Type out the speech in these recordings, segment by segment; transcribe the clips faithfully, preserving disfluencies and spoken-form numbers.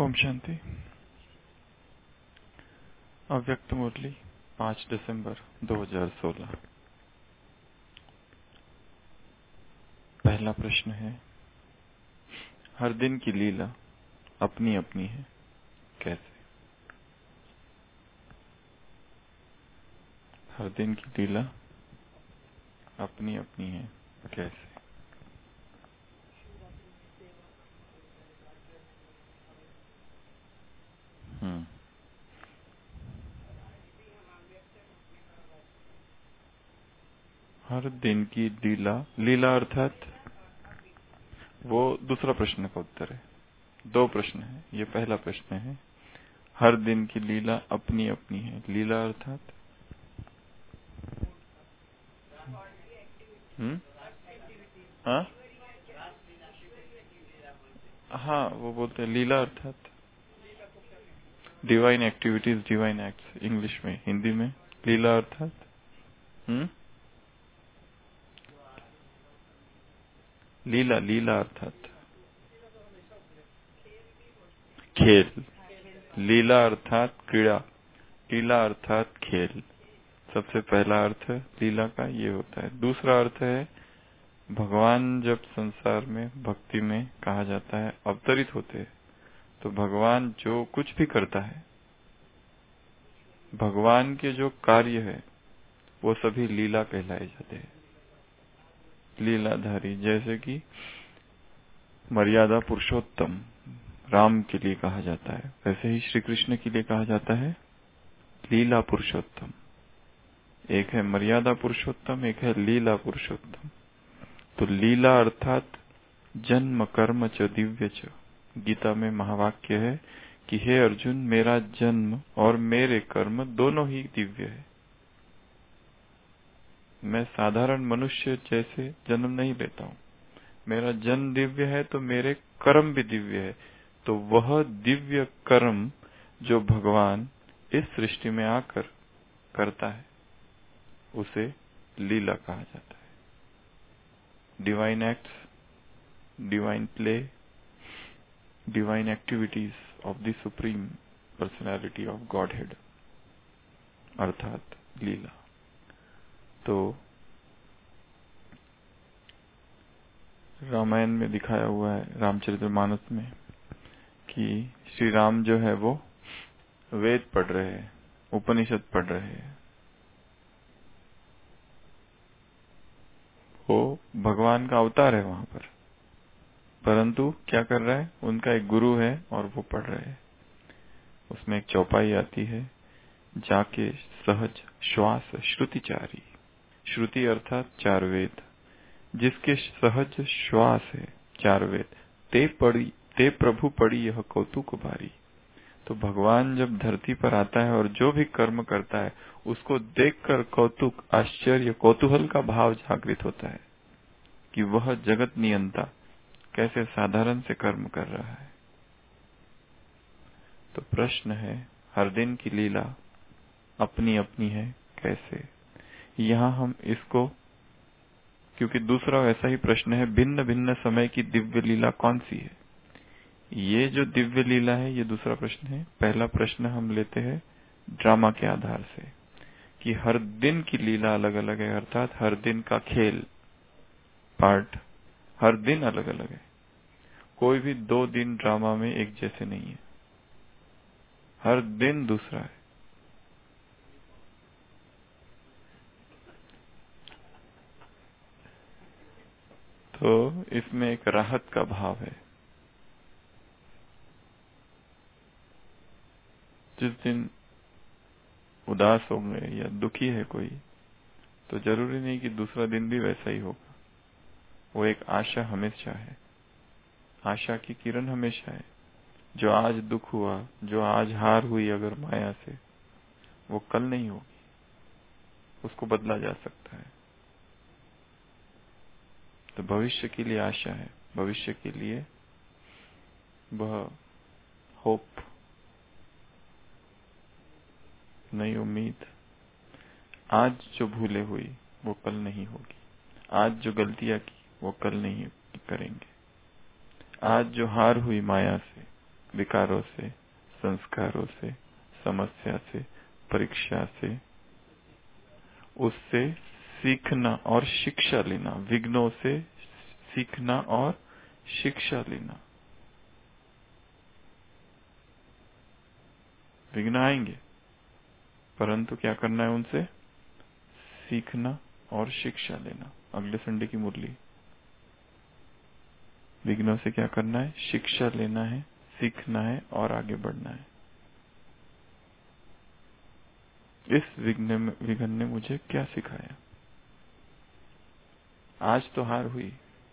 ओम शांति। अव्यक्त मुरली पाँच दिसंबर दो हज़ार सोलह। पहला प्रश्न है, हर दिन की लीला अपनी अपनी है, कैसे? हर दिन की लीला अपनी अपनी है, कैसे? हम्म हर दिन की लीला, लीला अर्थात वो दूसरा प्रश्न का उत्तर है। दो प्रश्न है, ये पहला प्रश्न है। हर दिन की लीला अपनी अपनी है, लीला अर्थात हम्म हाँ हाँ, वो बोलते हैं लीला अर्थात divine activities, divine acts English में। हिंदी में लीला अर्थात हम्म लीला, लीला अर्थात खेल। लीला अर्थात क्रीड़ा, लीला अर्थात खेल। सबसे पहला अर्थ लीला का ये होता है। दूसरा अर्थ है, भगवान जब संसार में भक्ति में कहा जाता है अवतरित होते हैं, तो भगवान जो कुछ भी करता है, भगवान के जो कार्य है वो सभी लीला कहलाए जाते हैं, लीलाधारी। जैसे कि मर्यादा पुरुषोत्तम राम के लिए कहा जाता है, वैसे ही श्री कृष्ण के लिए कहा जाता है लीला पुरुषोत्तम। एक है मर्यादा पुरुषोत्तम, एक है लीला पुरुषोत्तम। तो लीला अर्थात जन्म कर्म च दिव्य च। गीता में महावाक्य है कि हे अर्जुन, मेरा जन्म और मेरे कर्म दोनों ही दिव्य है। मैं साधारण मनुष्य जैसे जन्म नहीं लेता हूँ। मेरा जन्म दिव्य है तो मेरे कर्म भी दिव्य है। तो वह दिव्य कर्म जो भगवान इस सृष्टि में आकर करता है, उसे लीला कहा जाता है। Divine acts, divine play, divine activities of the supreme personality of Godhead अर्थात लीला। तो रामायण में दिखाया हुआ है, रामचरितमानस में, कि श्री राम जो है वो वेद पढ़ रहे हैं, उपनिषद पढ़ रहे हैं। वो भगवान का अवतार है वहां पर, परंतु क्या कर रहा है, उनका एक गुरु है और वो पढ़ रहे हैं। उसमें एक चौपाई आती है, जाके सहज श्वास श्रुतिचारी। श्रुति अर्थात चार वेद, जिसके सहज श्वास है चार वेद। ते पढ़ी, ते प्रभु पढ़ी यह कौतुक भारी। तो भगवान जब धरती पर आता है और जो भी कर्म करता है, उसको देखकर कौतुक, आश्चर्य, कौतूहल का भाव जागृत होता है कि वह जगत नियंता कैसे साधारण से कर्म कर रहा है। तो प्रश्न है, हर दिन की लीला अपनी अपनी है, कैसे? यहाँ हम इसको, क्योंकि दूसरा ऐसा ही प्रश्न है, भिन्न भिन्न समय की दिव्य लीला कौन सी है? ये जो दिव्य लीला है, ये दूसरा प्रश्न है। पहला प्रश्न हम लेते हैं ड्रामा के आधार से, कि हर दिन की लीला अलग अलग है, अर्थात हर दिन का खेल पार्ट हर दिन अलग अलग है। कोई भी दो दिन ड्रामा में एक जैसे नहीं है, हर दिन दूसरा है। तो इसमें एक राहत का भाव है। जिस दिन उदास हो गए या दुखी है कोई, तो जरूरी नहीं कि दूसरा दिन भी वैसा ही होगा। वो एक आशा हमेशा है, आशा की किरण हमेशा है। जो आज दुख हुआ, जो आज हार हुई अगर माया से, वो कल नहीं होगी, उसको बदला जा सकता है। तो भविष्य के लिए आशा है, भविष्य के लिए वह होप, नई उम्मीद। आज जो भूले हुई वो कल नहीं होगी, आज जो गलतियां की वो कल नहीं करेंगे, आज जो हार हुई माया से विकारों से, संस्कारों से, समस्या से, परीक्षा से, उससे सीखना और शिक्षा लेना, विघ्नों से सीखना और शिक्षा लेना। विघ्न आएंगे, परंतु क्या करना है? उनसे सीखना और शिक्षा लेना। अगले संडे की मुरली। विघ्नों से क्या करना है? शिक्षा लेना है, सीखना है और आगे बढ़ना है। इस विघ्न में विघ्न ने मुझे क्या सिखाया? आज तो हार हुई,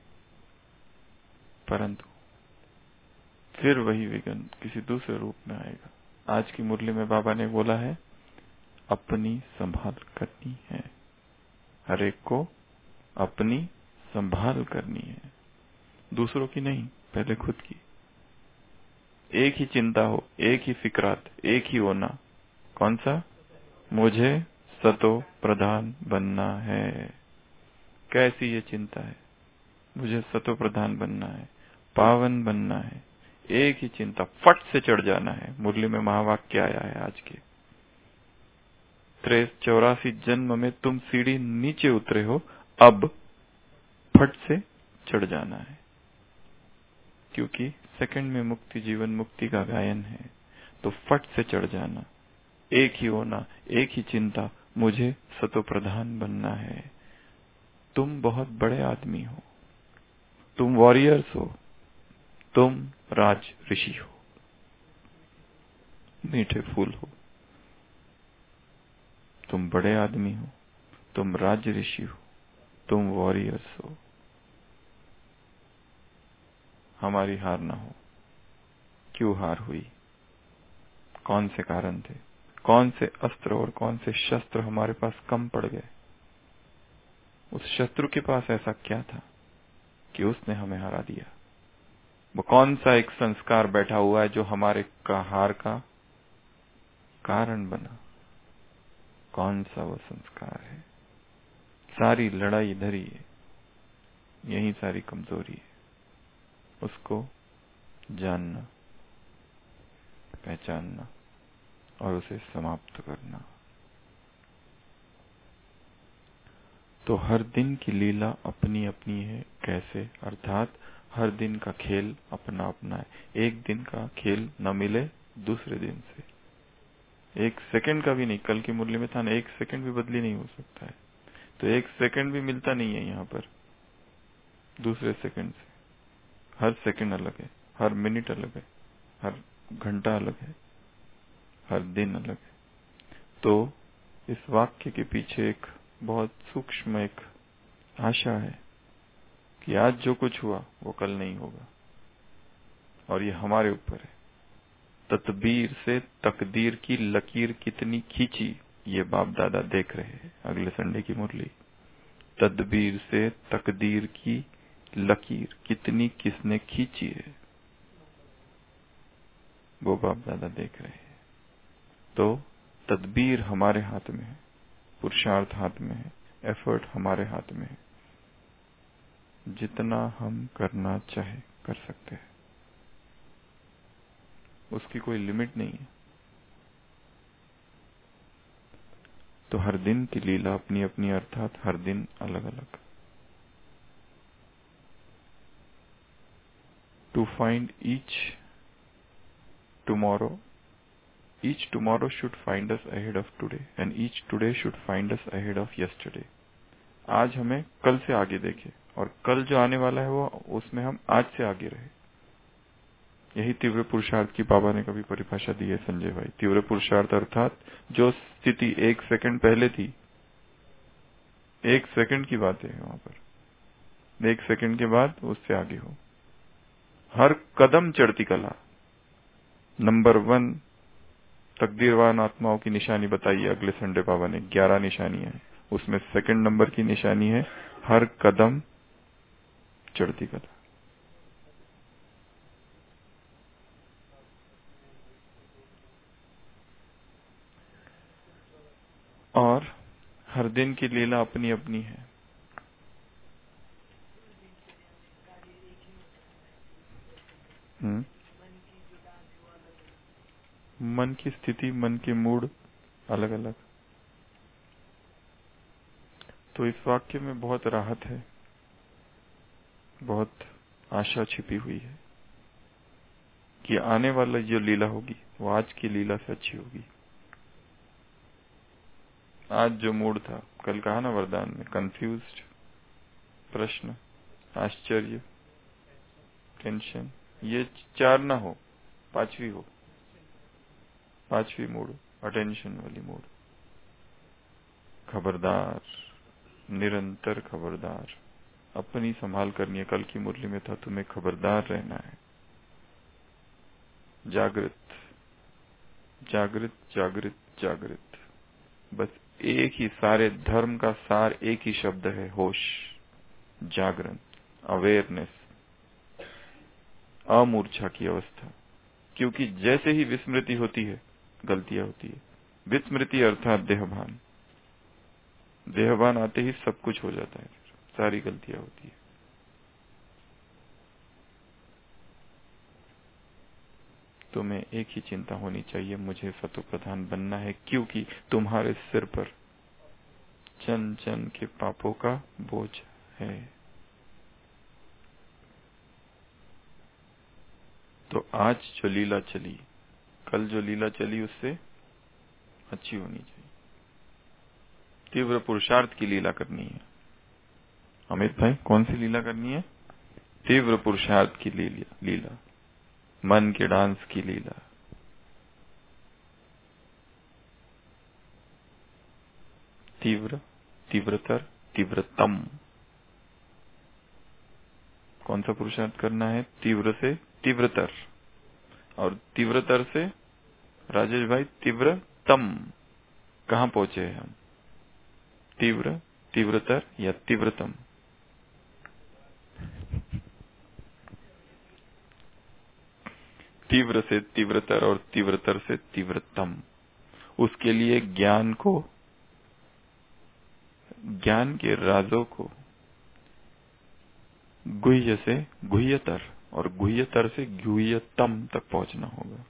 परंतु फिर वही विघ्न किसी दूसरे रूप में आएगा। आज की मुरली में बाबा ने बोला है, अपनी संभाल करनी है। हर एक को अपनी संभाल करनी है, दूसरों की नहीं, पहले खुद की। एक ही चिंता हो, एक ही फिक्रात, एक ही होना। कौन सा? मुझे सतो प्रधान बनना है। कैसी ये चिंता है? मुझे सतो प्रधान बनना है, पावन बनना है। एक ही चिंता, फट से चढ़ जाना है। मुरली में महावाक्य आया है आज के, त्रेस चौरासी जन्म में तुम सीढ़ी नीचे उतरे हो, अब फट से चढ़ जाना है। क्योंकि सेकंड में मुक्ति, जीवन मुक्ति का गायन है, तो फट से चढ़ जाना। एक ही होना, एक ही चिंता, मुझे सतो प्रधान बनना है। तुम बहुत बड़े आदमी हो, तुम वॉरियर्स हो, तुम राज ऋषि हो, मीठे फूल हो। तुम बड़े आदमी हो, तुम राज ऋषि हो, तुम वॉरियर्स हो। हमारी हार ना हो। क्यों हार हुई? कौन से कारण थे? कौन से अस्त्र और कौन से शस्त्र हमारे पास कम पड़ गए? उस शत्रु के पास ऐसा क्या था कि उसने हमें हरा दिया? वो कौन सा एक संस्कार बैठा हुआ है जो हमारे का हार का कारण बना? कौन सा वो संस्कार है? सारी लड़ाई इधर ही है, यही सारी कमजोरी है। उसको जानना, पहचानना और उसे समाप्त करना। तो हर दिन की लीला अपनी अपनी है। कैसे? अर्थात हर दिन का खेल अपना अपना है। एक दिन का खेल न मिले दूसरे दिन से, एक सेकंड का भी नहीं। कल की मुरली में था ना, एक सेकंड भी बदली नहीं हो सकता है, तो एक सेकंड भी मिलता नहीं है यहाँ पर दूसरे सेकंड से। हर सेकंड अलग है, हर मिनट अलग है, हर घंटा अलग है, हर दिन अलग है। तो इस वाक्य के पीछे एक बहुत सूक्ष्म एक आशा है कि आज जो कुछ हुआ वो कल नहीं होगा, और ये हमारे ऊपर है। तदबीर से तकदीर की लकीर कितनी खींची, ये बाप दादा देख रहे हैं। अगले संडे की मुरली, तदबीर से तकदीर की लकीर कितनी किसने खींची है, वो बाप दादा देख रहे हैं। तो तदबीर हमारे हाथ में है, पुरुषार्थ हाथ में है, एफर्ट हमारे हाथ में है। जितना हम करना चाहे कर सकते हैं, उसकी कोई लिमिट नहीं है। तो हर दिन की लीला अपनी अपनी, अर्थात हर दिन अलग अलग। To find each tomorrow, each tomorrow should find us ahead of today, and each today should find us ahead of yesterday. आज हमें कल से आगे देखे, और कल जो आने वाला है वो उसमें हम आज से आगे रहे। यही तीव्र पुरुषार्थ की बाबा ने कभी परिभाषा दी है संजय भाई। तीव्र पुरुषार्थ अर्थात जो स्थिति एक सेकंड पहले थी, एक सेकंड की बात है वहां पर, एक सेकंड के बाद उससे आगे हो। हर कदम चढ़ती कला। नंबर वन तकदीरवान आत्माओं की निशानी बताइए अगले संडे बाबा ने, ग्यारह निशानियां, उसमें सेकंड नंबर की निशानी है हर कदम चढ़ती कला। और हर दिन की लीला अपनी अपनी है। हम्म मन की स्थिति, मन के मूड अलग अलग। तो इस वाक्य में बहुत राहत है, बहुत आशा छिपी हुई है कि आने वाला जो लीला होगी वो आज की लीला से अच्छी होगी। आज जो मूड था, कल कहा ना वरदान में, कंफ्यूज्ड, प्रश्न, आश्चर्य, टेंशन, ये चार ना हो, पांचवी हो, पांचवी मूड, अटेंशन वाली मूड। खबरदार, निरंतर खबरदार, अपनी संभाल करनी है। कल की मुरली में था, तुम्हें खबरदार रहना है, जागृत जागृत जागृत जागृत। बस एक ही, सारे धर्म का सार एक ही शब्द है, होश, जागरण, अवेयरनेस, अमूर्छा की अवस्था। क्योंकि जैसे ही विस्मृति होती है, गलतियां होती है। विस्मृति अर्थात देहभान, देहभान आते ही सब कुछ हो जाता है, सारी गलतियां होती है। तुम्हें एक ही चिंता होनी चाहिए, मुझे सतो प्रधान बनना है, क्योंकि तुम्हारे सिर पर चन चन के पापों का बोझ है। तो आज जो लीला चली, कल जो लीला चली, उससे अच्छी होनी चाहिए। तीव्र पुरुषार्थ की लीला करनी है। अमित भाई, कौन सी लीला करनी है? तीव्र पुरुषार्थ की लीला, लीला, मन के डांस की लीला। तीव्र, तीव्रतर, तीव्रतम। कौन सा पुरुषार्थ करना है? तीव्र से तीव्रतर, और तीव्रतर से राजेश भाई तीव्रतम। कहां पहुंचे हैं हम? तीव्र, तीव्रतर या तीव्रतम? तीव्र से तीव्रतर और तीव्रतर से तीव्रतम। उसके लिए ज्ञान को, ज्ञान के राजों को गुह्य से गुह्यतर और गुह्यतर से गुह्यतम तक पहुंचना होगा।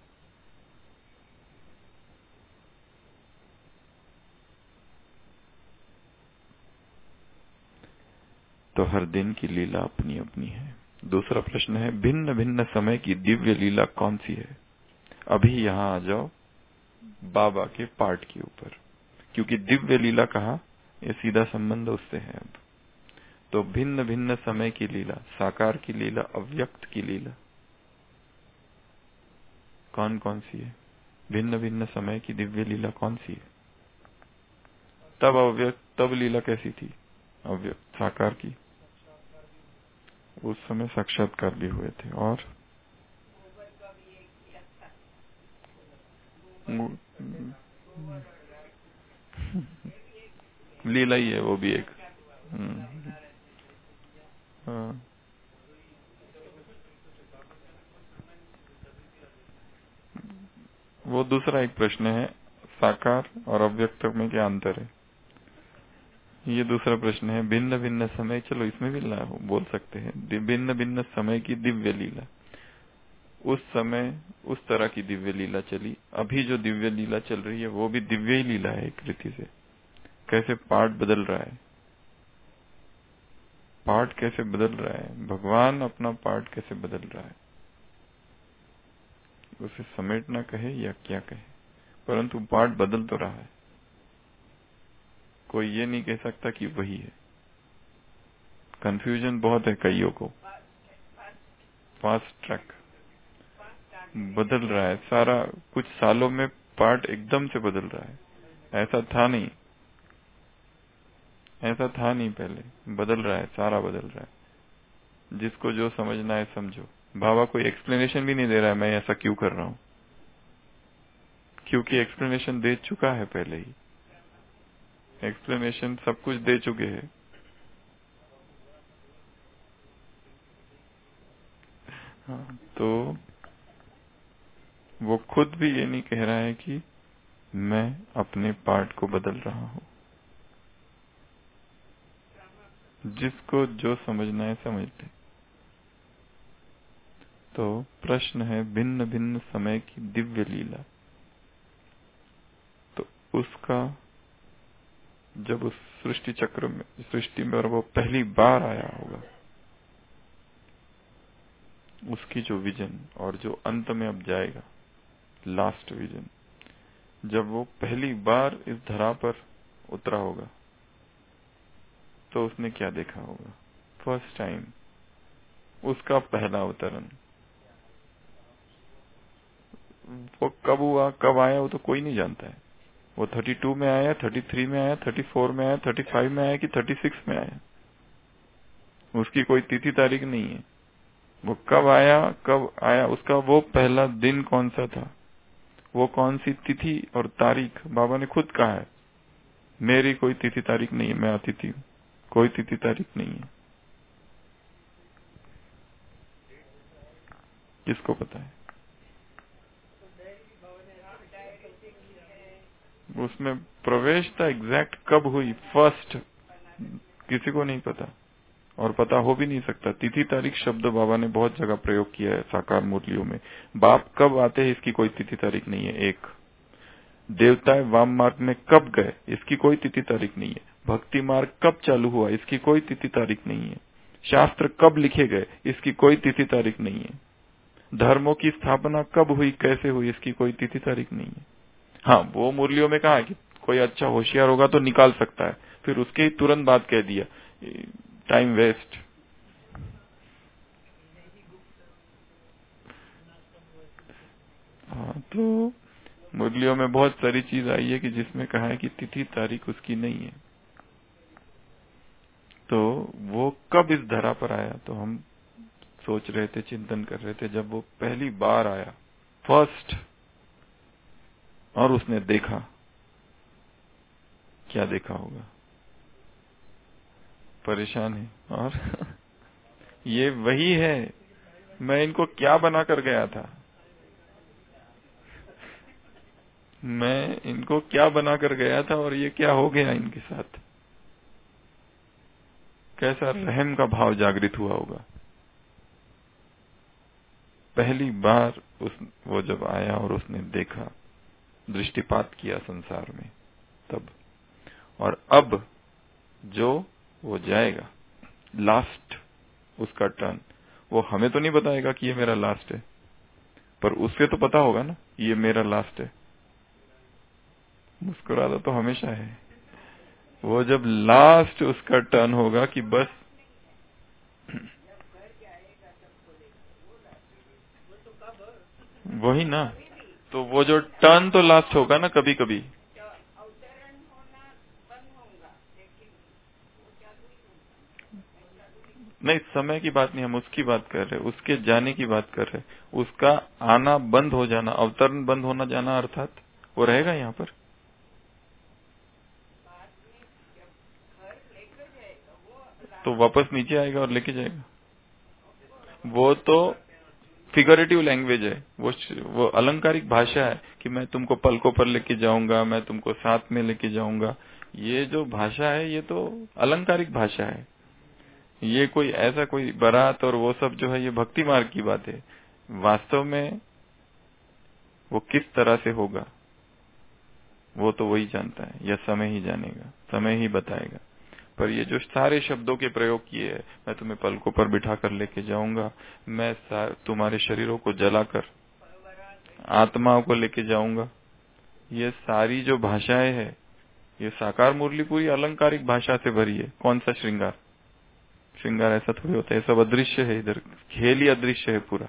तो हर दिन की लीला अपनी अपनी है। दूसरा प्रश्न है, भिन्न भिन्न समय की दिव्य लीला कौन सी है? अभी यहां आ जाओ बाबा के पाठ के ऊपर, क्योंकि दिव्य लीला कहा, ये सीधा संबंध उससे है। अब तो भिन्न भिन्न समय की लीला, साकार की लीला, अव्यक्त की लीला, कौन कौन सी है? भिन्न भिन्न समय की दिव्य लीला कौन सी है? तब अव्यक्त, तब लीला कैसी थी? अव्यक्त, साकार की। उस समय साक्षात्कार भी हुए थे, और लीला ही है वो भी एक। हाँ, वो दूसरा एक प्रश्न है, साकार और अव्यक्त में क्या अंतर है, ये दूसरा प्रश्न है। भिन्न भिन्न समय, चलो इसमें भी बोल सकते हैं, भिन्न भिन्न समय की दिव्य लीला। उस समय उस तरह की दिव्य लीला चली, अभी जो दिव्य लीला चल रही है वो भी दिव्य ही लीला है एक रीति से। कैसे पाठ बदल रहा है, पाठ कैसे बदल रहा है, भगवान अपना पाठ कैसे बदल रहा है, उसे समेटना कहे या क्या कहे, परंतु पाठ बदल तो रहा है। कोई ये नहीं कह सकता कि वही है। कंफ्यूजन बहुत है कईयों को। फास्ट ट्रैक बदल रहा है सारा, कुछ सालों में पार्ट एकदम से बदल रहा है। ऐसा था नहीं, ऐसा था नहीं पहले, बदल रहा है, सारा बदल रहा है। जिसको जो समझना है समझो। बाबा कोई एक्सप्लेनेशन भी नहीं दे रहा है मैं ऐसा क्यों कर रहा हूं, क्योंकि एक्सप्लेनेशन दे चुका है पहले ही। एक्सप्लेनेशन सब कुछ दे चुके हैं। हाँ, तो वो खुद भी ये नहीं कह रहा है कि मैं अपने पार्ट को बदल रहा हूं। जिसको जो समझना है समझ ले। तो तो प्रश्न है भिन्न भिन्न समय की दिव्य लीला। तो उसका जब उस सृष्टि चक्र में, सृष्टि में वो पहली बार आया होगा, उसकी जो विजन और जो अंत में अब जाएगा लास्ट विजन, जब वो पहली बार इस धरा पर उतरा होगा तो उसने क्या देखा होगा? फर्स्ट टाइम, उसका पहला अवतरण। वो कब हुआ, कब आया, वो तो कोई नहीं जानता है। वो बत्तीस में आया, तैंतीस में आया, चौंतीस में आया, पैंतीस में आया कि छत्तीस में आया, उसकी कोई तिथि तारीख नहीं है। वो कब आया, कब आया, उसका वो पहला दिन कौन सा था, वो कौन सी तिथि और तारीख, बाबा ने खुद कहा है मेरी कोई तिथि तारीख नहीं है, मैं अतिथि हूँ, कोई तिथि तारीख नहीं है। किसको पता है? उसमें प्रवेश था एग्जैक्ट कब हुई, फर्स्ट, किसी को नहीं पता और पता हो भी नहीं सकता। तिथि तारीख शब्द बाबा ने बहुत जगह प्रयोग किया है साकार मुरलियों में। बाप कब आते हैं इसकी कोई तिथि तारीख नहीं है। एक देवताएं वाम मार्ग में कब गए इसकी कोई तिथि तारीख नहीं है। भक्ति मार्ग कब चालू हुआ इसकी कोई तिथि तारीख नहीं है। शास्त्र कब लिखे गए इसकी कोई तिथि तारीख नहीं है। धर्मों की स्थापना कब हुई, कैसे हुई, इसकी कोई तिथि तारीख नहीं है। हाँ, वो मुरलियों में कहा कि कोई अच्छा होशियार होगा तो निकाल सकता है, फिर उसके ही तुरंत बाद कह दिया टाइम वेस्ट। हाँ, तो मुरलियों में बहुत सारी चीज आई है कि जिसमें कहा है कि तिथि तारीख उसकी नहीं है। तो वो कब इस धरा पर आया, तो हम सोच रहे थे, चिंतन कर रहे थे, जब वो पहली बार आया, फर्स्ट, और उसने देखा, क्या देखा होगा? परेशान है। और ये वही है, मैं इनको क्या बना कर गया था, मैं इनको क्या बना कर गया था और ये क्या हो गया इनके साथ। कैसा रहम का भाव जागृत हुआ होगा पहली बार उस वो जब आया और उसने देखा, दृष्टिपात किया संसार में तब। और अब जो वो जाएगा लास्ट, उसका टर्न, वो हमें तो नहीं बताएगा कि ये मेरा लास्ट है, पर उससे तो पता होगा ना ये मेरा लास्ट है। मुस्कुराता तो हमेशा है। वो जब लास्ट उसका टर्न होगा कि बस वही ना, तो वो जो टर्न तो लास्ट होगा ना कभी कभी। नहीं, समय की बात नहीं, हम उसकी बात कर रहे, उसके जाने की बात कर रहे। उसका आना बंद हो जाना, अवतरण बंद होना जाना, अर्थात वो रहेगा यहाँ पर। तो वापस नीचे आएगा और लेके जाएगा। वो तो फिगरेटिव लैंग्वेज है, वो वो अलंकारिक भाषा है कि मैं तुमको पलकों पर लेके जाऊंगा, मैं तुमको साथ में लेके जाऊंगा। ये जो भाषा है ये तो अलंकारिक भाषा है। ये कोई ऐसा कोई बारात और वो सब जो है ये भक्ति मार्ग की बात है। वास्तव में वो किस तरह से होगा वो तो वही जानता है, या समय ही जानेगा, समय ही बताएगा। पर ये जो सारे शब्दों के प्रयोग किए हैं, मैं तुम्हें पलकों पर बिठा कर लेके जाऊंगा, मैं तुम्हारे शरीरों को जलाकर आत्माओं को लेके जाऊंगा, ये सारी जो भाषाएं है ये साकार मुरली पूरी अलंकारिक भाषा से भरी है। कौन सा श्रृंगार, श्रृंगार ऐसा थोड़ी होता है, सब अदृश्य है। इधर खेल ही अदृश्य है पूरा।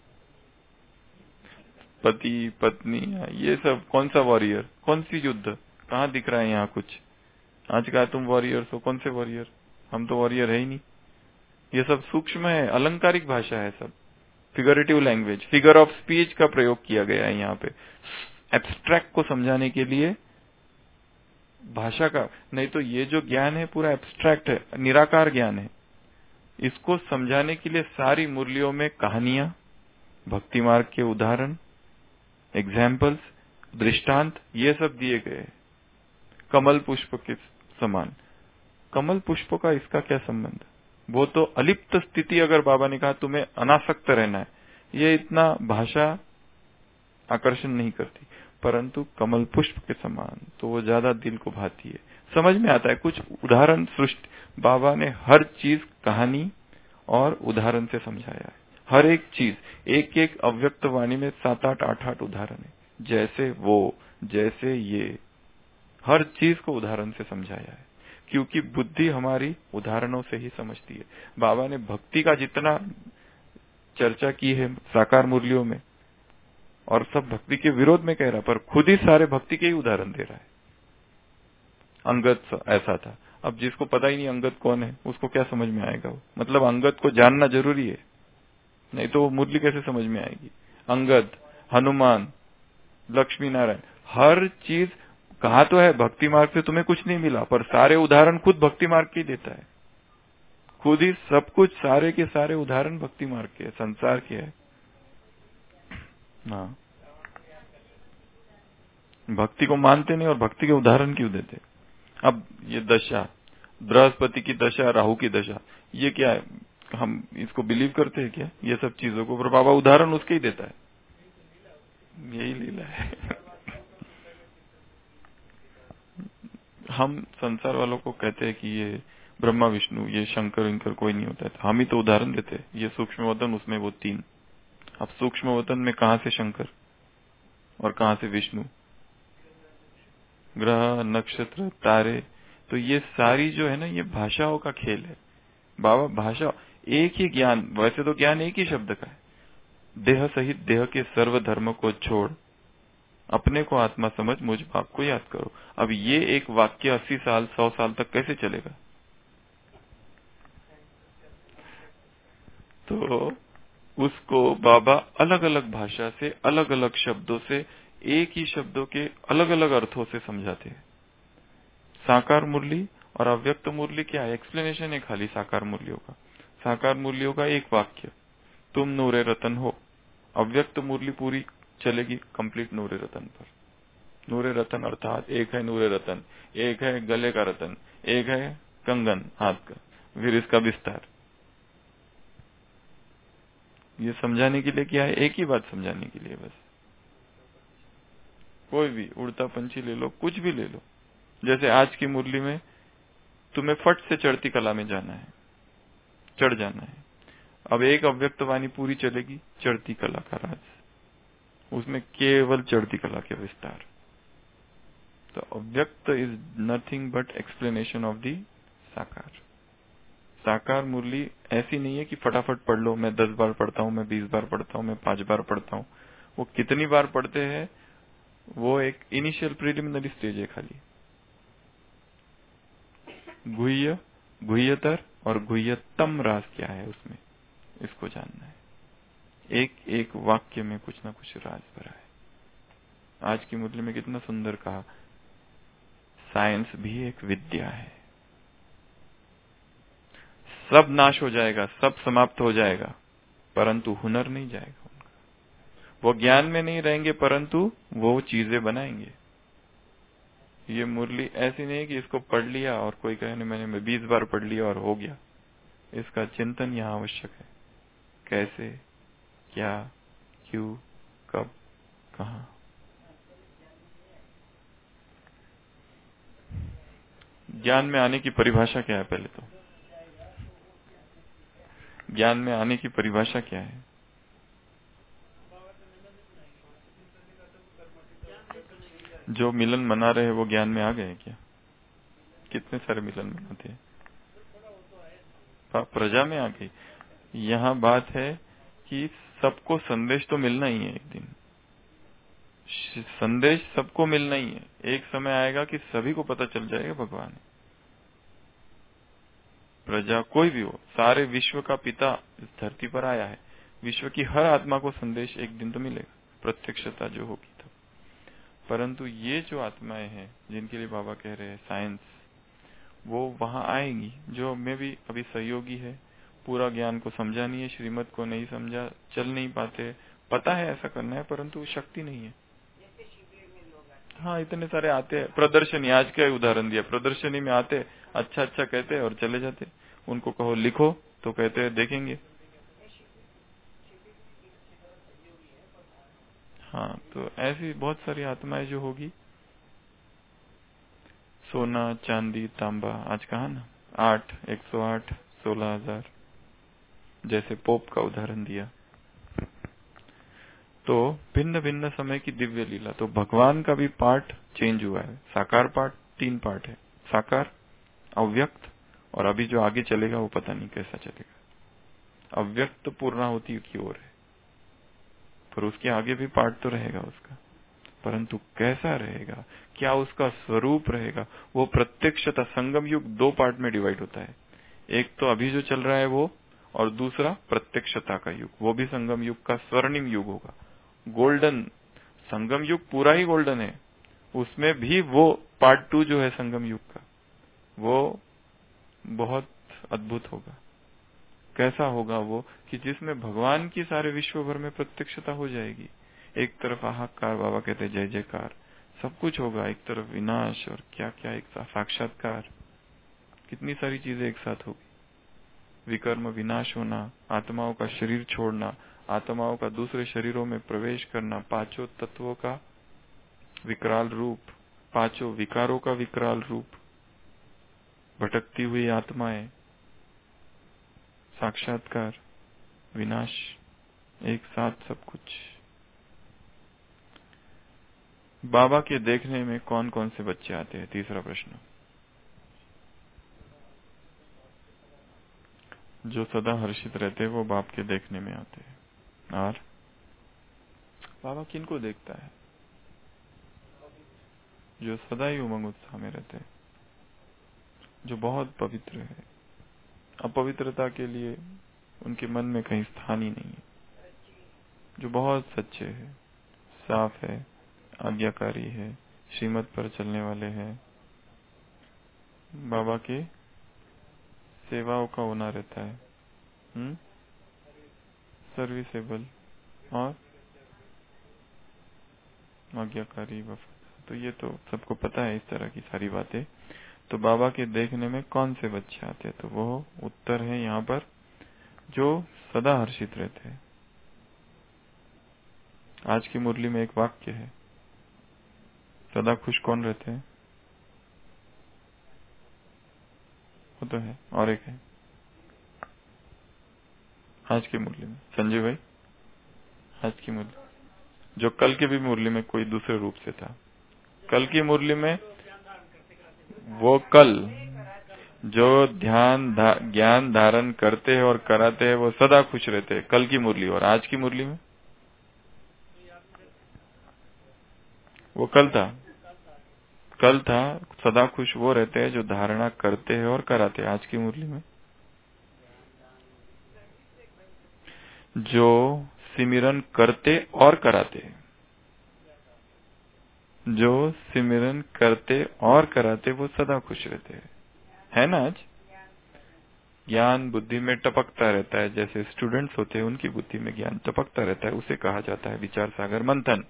पति पत्नी ये सब, कौन सा वॉरियर, कौन सी युद्ध, कहाँ दिख रहा है यहाँ कुछ? आज कहा तुम वॉरियर हो, कौन से वॉरियर, हम तो वॉरियर है ही नहीं। ये सब सूक्ष्म है, अलंकारिक भाषा है, सब figurative language, figure of speech का प्रयोग किया गया है यहाँ पे एब्स्ट्रैक्ट को समझाने के लिए भाषा का। नहीं तो ये जो ज्ञान है पूरा एब्स्ट्रैक्ट है, निराकार ज्ञान है। इसको समझाने के लिए सारी मुरलियों में कहानियां, भक्ति मार्ग के उदाहरण, एग्जाम्पल्स, दृष्टांत, ये सब दिए गए। कमल पुष्प के समान, कमल पुष्प का इसका क्या संबंध? वो तो अलिप्त स्थिति, अगर बाबा ने कहा तुम्हें अनासक्त रहना है, ये इतना भाषा आकर्षण नहीं करती, परंतु कमल पुष्प के समान तो वो ज्यादा दिल को भाती है, समझ में आता है। कुछ उदाहरण सृष्टि बाबा ने हर चीज कहानी और उदाहरण से समझाया है। हर एक चीज, एक एक अव्यक्त वाणी में सात आठ आठ आठ उदाहरण है। जैसे वो, जैसे ये, हर चीज को उदाहरण से समझाया है, क्योंकि बुद्धि हमारी उदाहरणों से ही समझती है। बाबा ने भक्ति का जितना चर्चा की है साकार मुरलियों में, और सब भक्ति के विरोध में कह रहा, पर खुद ही सारे भक्ति के ही उदाहरण दे रहा है। अंगद ऐसा था। अब जिसको पता ही नहीं अंगद कौन है, उसको क्या समझ में आएगा? वो मतलब अंगद को जानना जरूरी है, नहीं तो वो मुरली कैसे समझ में आएगी? अंगद, हनुमान, लक्ष्मी नारायण, हर चीज कहा तो है भक्ति मार्ग से तुम्हें कुछ नहीं मिला, पर सारे उदाहरण खुद भक्ति मार्ग के देता है। खुद ही सब कुछ, सारे के सारे उदाहरण भक्ति मार्ग के, संसार के है। हाँ, भक्ति को मानते नहीं और भक्ति के उदाहरण क्यों देते? अब ये दशा, बृहस्पति की दशा, राहु की दशा, ये क्या है? हम इसको बिलीव करते हैं क्या ये सब चीजों को? पर बाबा उदाहरण उसके ही देता है, यही लीला है। हम संसार वालों को कहते हैं कि ये ब्रह्मा विष्णु, ये शंकर विंकर कोई नहीं होता है, हम ही तो उदाहरण देते हैं। ये सूक्ष्म वतन, उसमें वो तीन। अब सूक्ष्म वतन में कहां से शंकर और कहां से विष्णु? ग्रह, नक्षत्र, तारे, तो ये सारी जो है ना, ये भाषाओं का खेल है। बाबा भाषा, एक ही ज्ञान, वैसे तो ज्ञान एक ही शब्द का है। देह सहित देह के सर्व धर्म को छोड़, अपने को आत्मा समझ, मुझ बाप को याद करो। अब ये एक वाक्य अस्सी साल सौ साल तक कैसे चलेगा? तो उसको बाबा अलग अलग भाषा से, अलग अलग शब्दों से, एक ही शब्दों के अलग अलग अर्थों से समझाते हैं। साकार मुरली और अव्यक्त मुरली क्या है? एक्सप्लेनेशन है खाली साकार मुरलियों का। साकार मुरलियों का एक वाक्य, तुम नूरे रतन हो। अव्यक्त मुरली पूरी चलेगी कंप्लीट नूरे रतन पर। नूरे रतन अर्थात एक है नूरे रतन, एक है गले का रतन, एक है कंगन हाथ का, फिर इसका विस्तार। ये समझाने के लिए क्या है? एक ही बात समझाने के लिए बस। कोई भी उड़ता पंछी ले लो, कुछ भी ले लो। जैसे आज की मुरली में तुम्हें फट से चढ़ती कला में जाना है, चढ़ जाना है। अब एक अव्यक्त वाणी पूरी चलेगी, चढ़ती कला का राज, उसमें केवल चढ़ती कला के विस्तार। तो avyakt is nothing but explanation of the sakar. साकार मुरली ऐसी नहीं है कि फटाफट पढ़ लो, मैं दस बार पढ़ता हूँ, मैं बीस बार पढ़ता हूँ, मैं पांच बार पढ़ता हूँ। वो कितनी बार पढ़ते हैं, वो एक इनिशियल प्रिलिमिनरी स्टेज है खाली। गुह्य, गुह्यतर और गुह्यतम राज क्या है उसमें, इसको जानना है। एक एक वाक्य में कुछ ना कुछ राज भरा है। आज की मुरली में कितना सुंदर कहा, साइंस भी एक विद्या है। सब नाश हो जाएगा, सब समाप्त हो जाएगा, परंतु हुनर नहीं जाएगा उनका। वो ज्ञान में नहीं रहेंगे, परंतु वो चीजें बनाएंगे। ये मुरली ऐसी नहीं कि इसको पढ़ लिया और कोई कहे नहीं मैंने बीस बार पढ़ लिया और हो गया। इसका चिंतन यहाँ आवश्यक है। कैसे, क्या, क्यों, कब, कहाँ। ज्ञान में आने की परिभाषा क्या है? पहले तो ज्ञान में आने की परिभाषा क्या है? जो मिलन मना रहे हैं वो ज्ञान में आ गए क्या? कितने सारे मिलन मनाते हैं, प्रजा में आ गई। यहाँ बात है कि सबको संदेश तो मिलना ही है। एक दिन संदेश सबको मिलना ही है। एक समय आएगा कि सभी को पता चल जाएगा भगवान। प्रजा कोई भी हो, सारे विश्व का पिता इस धरती पर आया है। विश्व की हर आत्मा को संदेश एक दिन तो मिलेगा, प्रत्यक्षता जो होगी तब। परंतु ये जो आत्माएं हैं जिनके लिए बाबा कह रहे हैं साइंस, वो वहां आएंगी। जो में भी अभी सहयोगी है, पूरा ज्ञान को समझा नहीं है, श्रीमत को नहीं समझा, चल नहीं पाते, पता है ऐसा करना है परंतु शक्ति नहीं है। हाँ, इतने सारे आते हैं। प्रदर्शनी, आज का उदाहरण दिया, प्रदर्शनी में आते, अच्छा अच्छा कहते और चले जाते। उनको कहो लिखो तो कहते हैं देखेंगे। हाँ, तो ऐसी बहुत सारी आत्माएं जो होगी, सोना, चांदी, तांबा, आज कहा ना आठ, एक सौ आठ, सोलह हजार, जैसे पोप का उदाहरण दिया। तो भिन्न भिन्न समय की दिव्य लीला। तो भगवान का भी पार्ट चेंज हुआ है। साकार पार्ट तीन पार्ट है, साकार, अव्यक्त, और अभी जो आगे चलेगा वो पता नहीं कैसा चलेगा। अव्यक्त पूर्णाहुति की ओर है, पर उसके आगे भी पार्ट तो रहेगा उसका, परंतु कैसा रहेगा, क्या उसका स्वरूप रहेगा, वो प्रत्यक्षता। संगम युग दो पार्ट में डिवाइड होता है, एक तो अभी जो चल रहा है वो, और दूसरा प्रत्यक्षता का युग, वो भी संगम युग का स्वर्णिम युग होगा, गोल्डन। संगम युग पूरा ही गोल्डन है, उसमें भी वो पार्ट टू जो है संगम युग का, वो बहुत अद्भुत होगा। कैसा होगा वो, कि जिसमें भगवान की सारे विश्व भर में प्रत्यक्षता हो जाएगी। एक तरफ हाहाकार, बाबा कहते जय जयकार, सब कुछ होगा, एक तरफ विनाश और क्या क्या, एक साक्षात्कार, कितनी सारी चीजें एक साथ होगी। विकर्म, विनाश होना, आत्माओं का शरीर छोड़ना, आत्माओं का दूसरे शरीरों में प्रवेश करना, पांचों तत्वों का विकराल रूप, पांचों विकारों का विकराल रूप, भटकती हुई आत्माएं, साक्षात्कार, विनाश, एक साथ सब कुछ। बाबा के देखने में कौन कौन से बच्चे आते हैं? तीसरा प्रश्न। जो सदा हर्षित रहते हैं वो बाप के देखने में आते हैं। और बाबा किनको देखता है? जो सदा ही उमंग उत्साह में रहते हैं, जो बहुत पवित्र है। अपवित्रता के लिए उनके मन में कहीं स्थान ही नहीं है। जो बहुत सच्चे है, साफ है, आज्ञाकारी है, श्रीमत पर चलने वाले हैं, बाबा के सेवाओं का होना रहता है, हम्म सर्विसेबल और आज्ञाकारी, वफादार। तो ये तो सबको पता है इस तरह की सारी बातें। तो बाबा के देखने में कौन से बच्चे आते हैं? तो वो उत्तर है यहाँ पर, जो सदा हर्षित रहते हैं। आज की मुरली में एक वाक्य है, सदा खुश कौन रहते हैं? वो तो है, और एक है आज की मुरली में, संजय भाई, आज की मुरली, जो कल की भी मुरली में कोई दूसरे रूप से था। कल की मुरली में वो कल जो ध्यान धा, ज्ञान धारण करते हैं और कराते हैं, वो सदा खुश रहते हैं, कल की मुरली। और आज की मुरली में वो कल था, कल था, सदा खुश वो रहते हैं जो धारणा करते हैं और कराते हैं। आज की मुरली में जो सिमरन करते और कराते हैं, जो सिमरन करते और कराते, वो सदा खुश रहते हैं, है ना। आज ज्ञान बुद्धि में टपकता रहता है, जैसे स्टूडेंट्स होते हैं उनकी बुद्धि में ज्ञान टपकता रहता है, उसे कहा जाता है विचार सागर मंथन।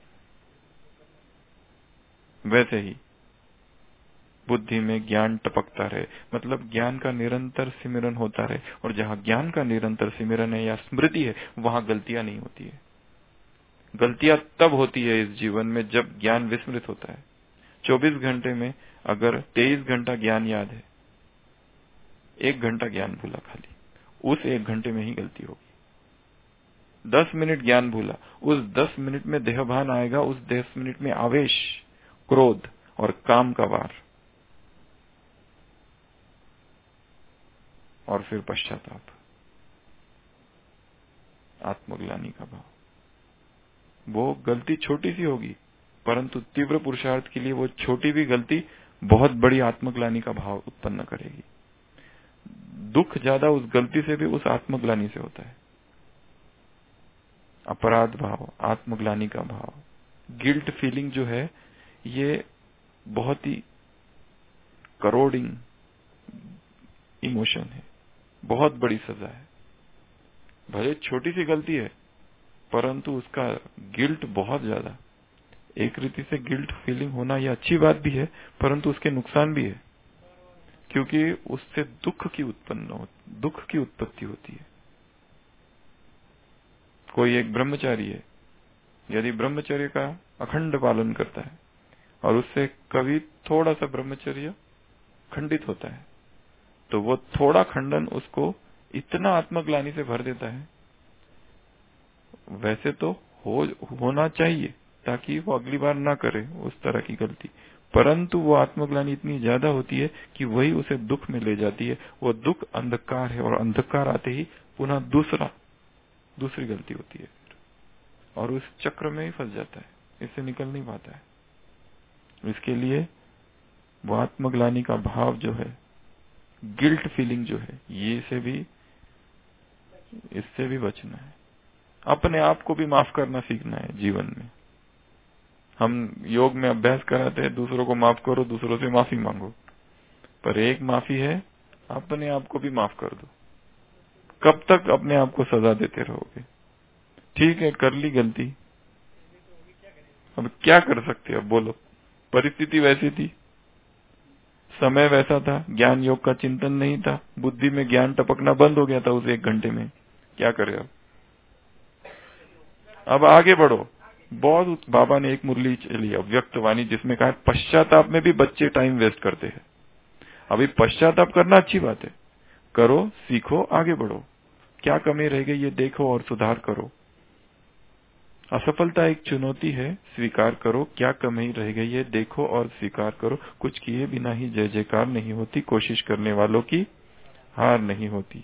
वैसे ही बुद्धि में ज्ञान टपकता रहे, मतलब ज्ञान का निरंतर सिमरन होता रहे। और जहाँ ज्ञान का निरंतर सिमरन है या स्मृति है, वहाँ गलतियां नहीं होती है। गलतियां तब होती है इस जीवन में जब ज्ञान विस्मृत होता है। चौबीस घंटे में अगर तेईस घंटा ज्ञान याद है, एक घंटा ज्ञान भूला, खाली उस एक घंटे में ही गलती होगी। दस मिनट ज्ञान भूला, उस दस मिनट में देहभान आएगा, उस दस मिनट में आवेश, क्रोध और काम का वार, और फिर पश्चाताप, आत्मग्लानि का भाव। वो गलती छोटी सी होगी, परंतु तीव्र पुरुषार्थ के लिए वो छोटी भी गलती बहुत बड़ी आत्मग्लानि का भाव उत्पन्न करेगी। दुख ज्यादा उस गलती से भी उस आत्मग्लानि से होता है। अपराध भाव, आत्मग्लानि का भाव, गिल्ट फीलिंग जो है, ये बहुत ही करोड़िंग इमोशन है, बहुत बड़ी सजा है। भले छोटी सी गलती है, परंतु उसका गिल्ट बहुत ज्यादा। एक रीति से गिल्ट फीलिंग होना यह अच्छी बात भी है, परंतु उसके नुकसान भी है, क्योंकि उससे दुख की उत्पन्न हो, दुख की उत्पत्ति होती है। कोई एक ब्रह्मचारी है, यदि ब्रह्मचर्य का अखंड पालन करता है और उससे कभी थोड़ा सा ब्रह्मचर्य खंडित होता है, तो वो थोड़ा खंडन उसको इतना आत्मग्लानि से भर देता है। वैसे तो हो होना चाहिए ताकि वो अगली बार ना करे उस तरह की गलती, परंतु वो आत्मग्लानि इतनी ज्यादा होती है कि वही उसे दुख में ले जाती है। वो दुख अंधकार है और अंधकार आते ही पुनः दूसरा दूसरी गलती होती है और उस चक्र में ही फंस जाता है, इससे निकल नहीं पाता है। इसके लिए वो आत्मग्लानि का भाव जो है, गिल्ट फीलिंग जो है, ये से भी इससे भी बचना है। अपने आप को भी माफ करना सीखना है जीवन में। हम योग में अभ्यास कराते हैं दूसरों को माफ करो, दूसरों से माफी मांगो, पर एक माफी है अपने आप को भी माफ कर दो। कब तक अपने आप को सजा देते रहोगे? ठीक है, कर ली गलती, अब क्या कर सकते? अब बोलो, परिस्थिति वैसी थी, समय वैसा था, ज्ञान योग का चिंतन नहीं था, बुद्धि में ज्ञान टपकना बंद हो गया था उस एक घंटे में। क्या करे अब? अब आगे बढ़ो। बहुत बाबा ने एक मुरली चली अव्यक्त वाणी, जिसमें कहा पश्चाताप में भी बच्चे टाइम वेस्ट करते हैं। अभी पश्चाताप करना अच्छी बात है, करो, सीखो, आगे बढ़ो। क्या कमी रह गई ये देखो और सुधार करो। असफलता एक चुनौती है, स्वीकार करो। क्या कमी रह गई है देखो और स्वीकार करो। कुछ किए बिना ही जय जयकार नहीं होती, कोशिश करने वालों की हार नहीं होती।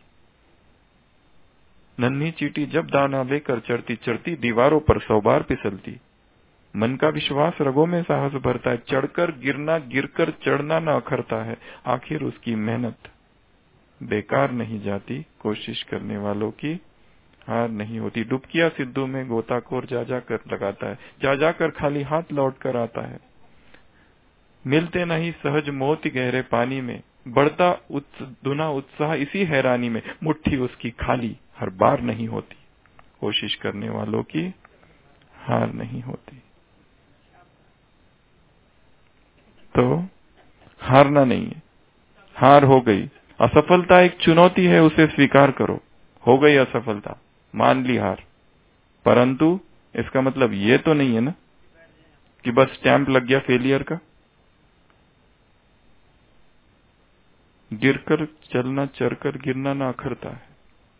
नन्ही चींटी जब दाना लेकर चढ़ती चढ़ती दीवारों पर सौ बार फिसलती। मन का विश्वास रगों में साहस भरता है, चढ़कर गिरना गिरकर चढ़ना न अखरता है। आखिर उसकी मेहनत बेकार नहीं जाती, कोशिश करने वालों की हार नहीं होती। डुबकिया सिद्धू में गोताखोर जा जाकर लगाता है, जा जाकर खाली हाथ लौट कर आता है। मिलते नहीं सहज मोती गहरे पानी में, बढ़ता दुना उत्साह इसी हैरानी में। मुट्ठी उसकी खाली हर बार नहीं होती, कोशिश करने वालों की हार नहीं होती। तो हारना नहीं है, हार हो गई, असफलता एक चुनौती है, उसे स्वीकार करो। हो गई असफलता, मान ली हार, परंतु इसका मतलब ये तो नहीं है ना कि बस स्टैंप लग गया फेलियर का। गिरकर चलना, चढ़कर गिरना ना अखरता है।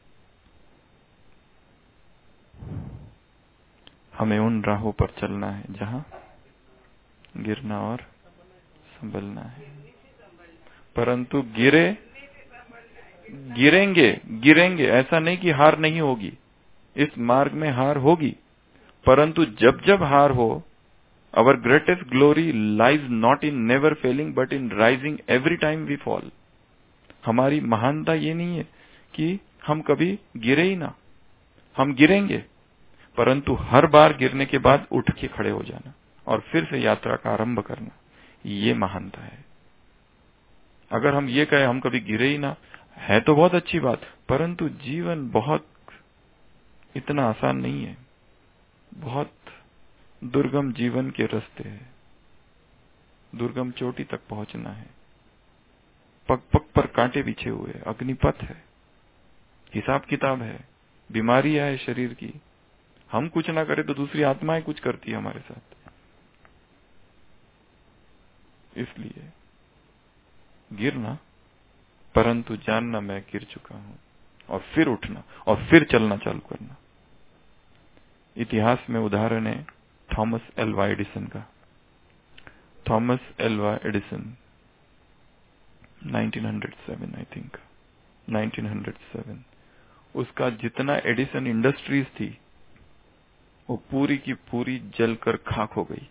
हमें उन राहों पर चलना है जहां गिरना और संभलना है, परंतु गिरे गिरेंगे गिरेंगे ऐसा नहीं कि हार नहीं होगी। इस मार्ग में हार होगी, परंतु जब जब हार हो, our greatest glory lies not in never failing but in rising every time we fall. हमारी महानता ये नहीं है कि हम कभी गिरे ही ना, हम गिरेंगे, परंतु हर बार गिरने के बाद उठ के खड़े हो जाना और फिर से यात्रा का आरंभ करना, ये महानता है। अगर हम ये कहें हम कभी गिरे ही ना, है तो बहुत अच्छी बात, परंतु जीवन बहुत इतना आसान नहीं है। बहुत दुर्गम जीवन के रास्ते हैं, दुर्गम चोटी तक पहुंचना है। पग पग पर कांटे बिछे हुए, अग्निपथ है, हिसाब किताब है, बीमारियां है शरीर की। हम कुछ ना करें तो दूसरी आत्माएं कुछ करती है हमारे साथ। इसलिए गिरना, परंतु जानना मैं गिर चुका हूं, और फिर उठना और फिर चलना चालू करना। इतिहास में उदाहरण है थॉमस एल्वा एडिसन का। Thomas Alva Edison nineteen hundred seven I think nineteen hundred seven, उसका जितना एडिसन इंडस्ट्रीज थी वो पूरी की पूरी जलकर खाक हो गई।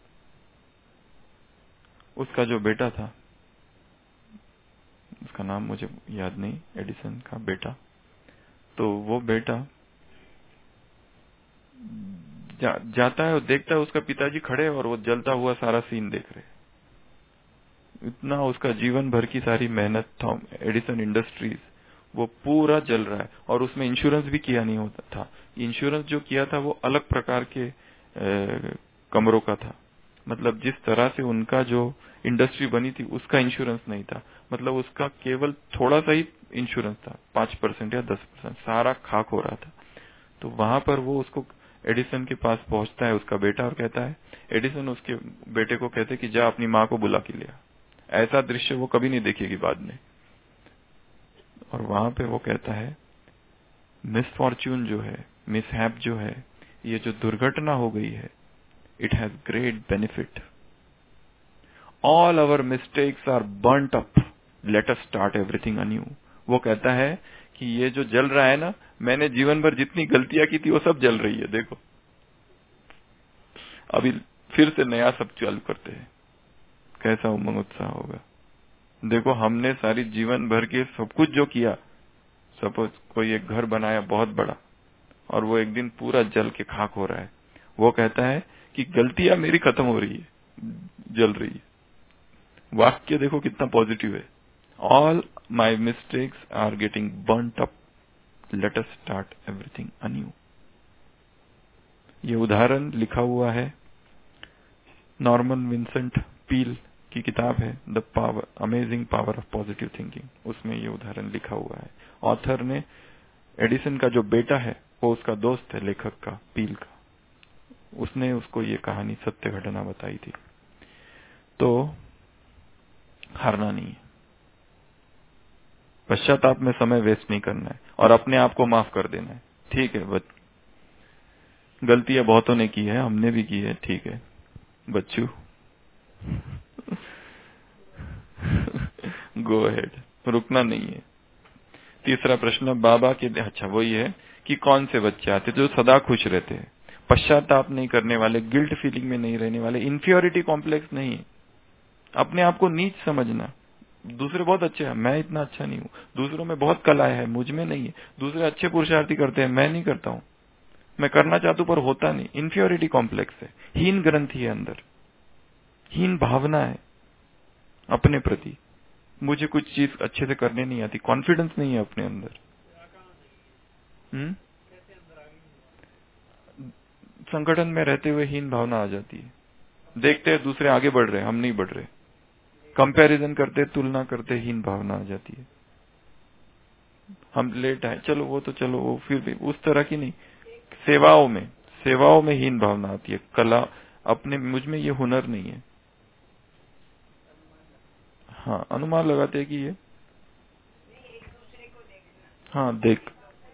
उसका जो बेटा था, उसका नाम मुझे याद नहीं, एडिसन का बेटा, तो वो बेटा जा, जाता है और देखता है उसका पिताजी खड़े और वो जलता हुआ सारा सीन देख रहे। इतना उसका जीवन भर की सारी मेहनत था, एडिसन इंडस्ट्रीज, वो पूरा जल रहा है, और उसमें इंश्योरेंस भी किया नहीं होता था। इंश्योरेंस जो किया था वो अलग प्रकार के ए, कमरों का था। मतलब जिस तरह से उनका जो इंडस्ट्री बनी थी उसका इंश्योरेंस नहीं था, मतलब उसका केवल थोड़ा सा ही इंश्योरेंस था, पांच परसेंट या दस परसेंट, सारा खाक हो रहा था। तो वहां पर वो उसको एडिसन के पास पहुंचता है उसका बेटा और कहता है, एडिसन उसके बेटे को कहते कि जा अपनी माँ को बुला के लिया। ऐसा दृश्य वो कभी नहीं देखेगी बाद में। और वहां पे वो कहता है, मिसफॉर्च्यून जो है, मिसहैप जो है, ये जो दुर्घटना हो गई है, it has great benefit. All our mistakes are burnt up, let us start everything anew. वो कहता है कि ये जो जल रहा है ना, मैंने जीवन भर जितनी गलतियां की थी वो सब जल रही है, देखो अभी फिर से नया सब चालू करते हैं। कैसा उमंग उत्साह होगा। देखो हमने सारी जीवन भर के सब कुछ जो किया, सपोज कोई एक घर बनाया बहुत बड़ा और वो एक दिन पूरा जल के खाक हो रहा है, वो कहता है कि गलतियां मेरी खत्म हो रही है, जल रही है। वाक्य देखो कितना पॉजिटिव है। All my mistakes are getting burnt up, let us start everything anew. ये उदाहरण लिखा हुआ है, नॉर्मन विंसेंट पील की किताब है the power amazing power of positive thinking, उसमें ये उदाहरण लिखा हुआ है। ऑथर ने, एडिसन का जो बेटा है वो उसका दोस्त है लेखक का, पील का, उसने उसको ये कहानी सत्य घटना बताई थी। तो हारना नहीं है, पश्चाताप में समय वेस्ट नहीं करना है और अपने आप को माफ कर देना है। ठीक है, बच गलतियां बहुतों ने की है, हमने भी की है, ठीक है बच्चू, गो अहेड, रुकना नहीं है। तीसरा प्रश्न बाबा के, अच्छा वही है कि कौन से बच्चे आते जो सदा खुश रहते हैं, पश्चाताप नहीं करने वाले, गिल्ट फीलिंग में नहीं रहने वाले, इंफीरियोरिटी कॉम्प्लेक्स नहीं, अपने आप को नीच समझना, दूसरे बहुत अच्छे हैं, मैं इतना अच्छा नहीं हूँ, दूसरों में बहुत कला है, मुझ में नहीं है, दूसरे अच्छे पुरुषार्थी करते हैं, मैं नहीं करता हूँ, मैं करना चाहता हूं पर होता नहीं, इंफीरियोरिटी कॉम्प्लेक्स है, हीन ग्रंथि है अंदर, हीन भावना है अपने प्रति, मुझे कुछ चीज अच्छे से करने नहीं आती, कॉन्फिडेंस नहीं है अपने अंदर। हम्म संगठन में रहते हुए हीन भावना आ जाती है, देखते हैं दूसरे आगे बढ़ रहे, हम नहीं बढ़ रहे, कंपैरिजन करते, तुलना करते, हीन भावना आ जाती है। हम लेट आए, चलो वो तो चलो, वो फिर भी उस तरह की नहीं, सेवाओं में सेवाओं में हीन भावना आती है, कला अपने, मुझ में ये हुनर नहीं है। हाँ, अनुमान लगाते हैं कि ये, हाँ देख,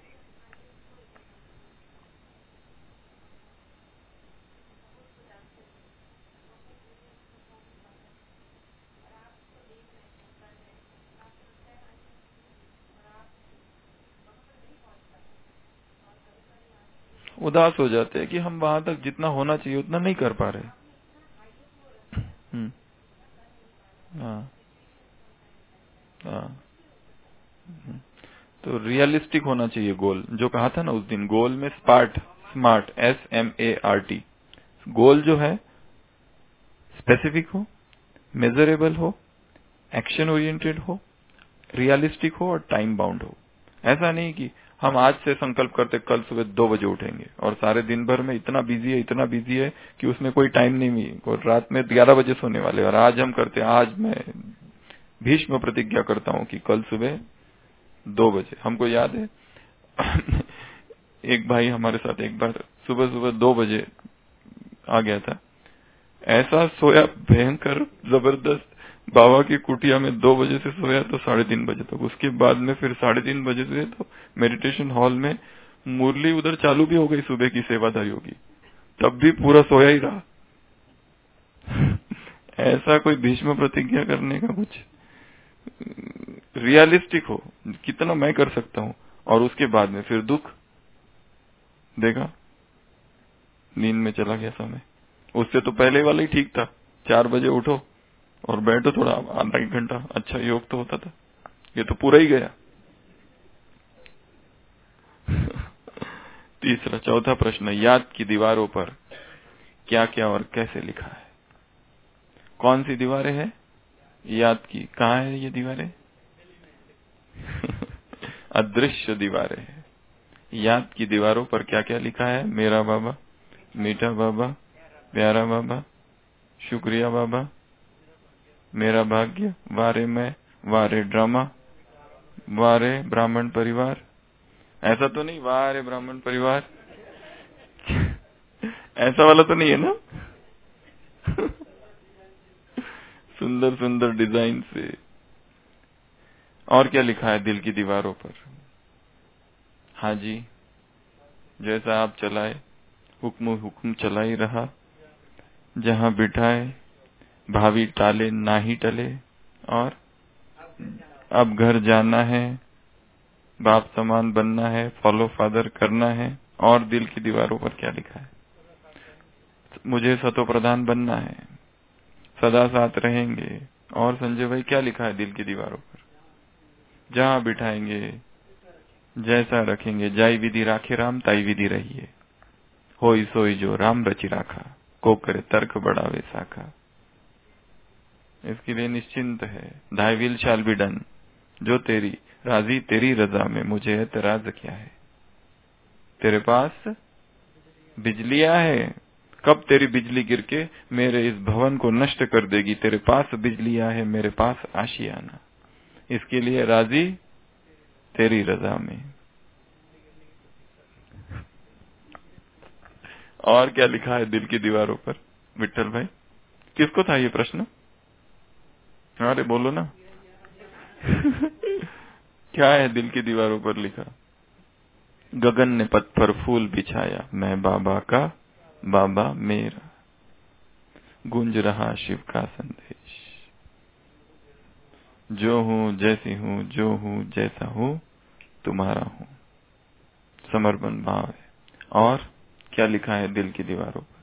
उदास हो जाते हैं कि हम वहां तक जितना होना चाहिए उतना नहीं कर पा रहे। हम्म हाँ हाँ हम्म। तो रियलिस्टिक होना चाहिए गोल, जो कहा था ना उस दिन, गोल में smart, smart S M A R T, goal जो है स्पेसिफिक हो, मेजरेबल हो, एक्शन ओरिएंटेड हो, रियलिस्टिक हो और टाइम बाउंड हो। ऐसा नहीं कि हम आज से संकल्प करते कल सुबह दो बजे उठेंगे और सारे दिन भर में इतना बिजी है इतना बिजी है कि उसमें कोई टाइम नहीं मिली, और रात में ग्यारह बजे सोने वाले, और आज हम करते, आज मैं भीष्म प्रतिज्ञा करता हूँ कि कल सुबह दो बजे। हमको याद है एक भाई हमारे साथ एक बार सुबह सुबह दो बजे आ गया था, ऐसा सोया भयंकर जबरदस्त, बाबा की कुटिया में दो बजे से सोया तो साढ़े तीन बजे तक, उसके बाद में फिर साढ़े तीन बजे से तो मेडिटेशन हॉल में मुरली उधर चालू भी हो गई सुबह की सेवादारियों की, तब भी पूरा सोया ही रहा। ऐसा कोई भीष्म प्रतिज्ञा करने का कुछ, रियलिस्टिक हो, कितना मैं कर सकता हूँ, और उसके बाद में फिर दुख, देखा नींद में चला गया समय, उससे तो पहले वाला ही ठीक था, चार बजे उठो और बैठो थोड़ा आधा एक घंटा, अच्छा योग तो होता था, ये तो पूरा ही गया। तीसरा चौथा प्रश्न, याद की दीवारों पर क्या क्या और कैसे लिखा है? कौन सी दीवारें हैं? याद की, कहाँ है ये दीवारें? अदृश्य दीवारें हैं। याद की दीवारों पर क्या क्या लिखा है? मेरा बाबा, मीठा बाबा, प्यारा बाबा, शुक्रिया बाबा, मेरा भाग्य, वारे मैं, वारे ड्रामा, वारे ब्राह्मण परिवार, ऐसा तो नहीं वारे ब्राह्मण परिवार। ऐसा वाला तो नहीं है ना? सुंदर सुंदर डिजाइन से। और क्या लिखा है दिल की दीवारों पर? हाँ जी, जैसा आप चलाए, हुक्म हुक्म चला ही रहा, जहां बिठाए भावी टाले ना ही टले, और अब घर जाना है, बाप समान बनना है, फॉलो फादर करना है। और दिल की दीवारों पर क्या लिखा है? मुझे सतो प्रधान बनना है, सदा साथ रहेंगे। और संजय भाई क्या लिखा है दिल की दीवारों पर? जहां बिठाएंगे जैसा रखेंगे, जाई विधि राखे राम ताई विधि रहिए, होई सोई जो राम रचि राखा, को करे तर्क बढ़ावे साखा। इसके लिए निश्चिंत है, thy will shall be done, जो तेरी राजी तेरी रजा में, मुझे एतराज क्या है। तेरे पास बिजलियां है, कब तेरी बिजली गिर के मेरे इस भवन को नष्ट कर देगी। तेरे पास बिजलियां है, मेरे पास आशियाना, इसके लिए राजी तेरी रजा में। और क्या लिखा है दिल की दीवारों पर विट्ठल भाई? किसको था ये प्रश्न? अरे बोलो ना। क्या है दिल की दीवारों पर लिखा? गगन ने पथ पर फूल बिछाया, मैं बाबा का बाबा मेरा, गूंज रहा शिव का संदेश। जो हूँ जैसी हूँ, जो हूँ जैसा हूँ, तुम्हारा हूँ, समर्पण भाव है। और क्या लिखा है दिल की दीवारों पर?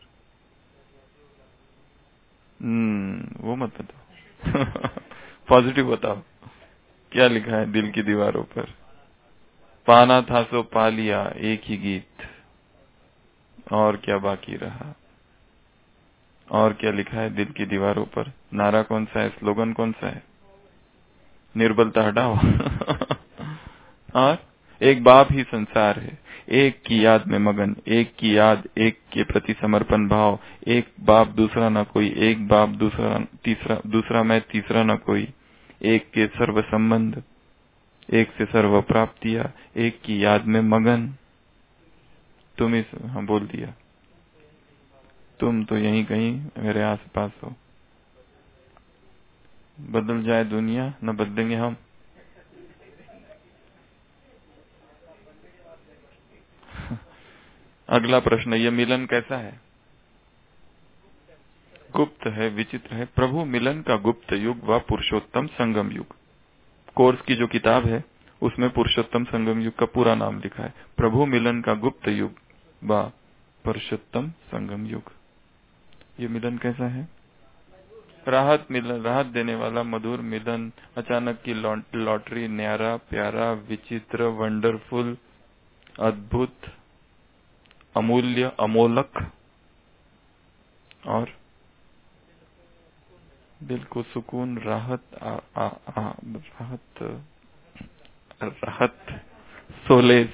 हम्म वो मत बताओ। पॉजिटिव बताओ, क्या लिखा है दिल की दीवारों पर? पाना था सो पा लिया, एक ही गीत, और क्या बाकी रहा। और क्या लिखा है दिल की दीवारों पर? नारा कौन सा है, स्लोगन कौन सा है? निर्बलता हटाओ। और एक बाप ही संसार है, एक की याद में मगन, एक की याद, एक के प्रति समर्पण भाव, एक बाप दूसरा न कोई, एक बाप दूसरा तीसरा, दूसरा मैं तीसरा न कोई, एक के सर्व संबंध, एक से सर्व प्राप्तियां, एक की याद में मगन। तुम इस हाँ बोल दिया, तुम तो यहीं कहीं मेरे आसपास हो। बदल जाए दुनिया, न बदलेंगे हम। अगला प्रश्न, ये मिलन कैसा है? गुप्त है, विचित्र है। प्रभु मिलन का गुप्त युग व पुरुषोत्तम संगम युग। कोर्स की जो किताब है उसमें पुरुषोत्तम संगम युग का पूरा नाम लिखा है। प्रभु मिलन का गुप्त युग व पुरुषोत्तम संगम युग। ये मिलन कैसा है? राहत मिलन, राहत देने वाला मधुर मिलन, अचानक की लॉटरी, न्यारा प्यारा विचित्र वंडरफुल अद्भुत अमूल्य अमोलक, और दिल को सुकून, राहत, आ, आ, आ, राहत राहत सोलेस,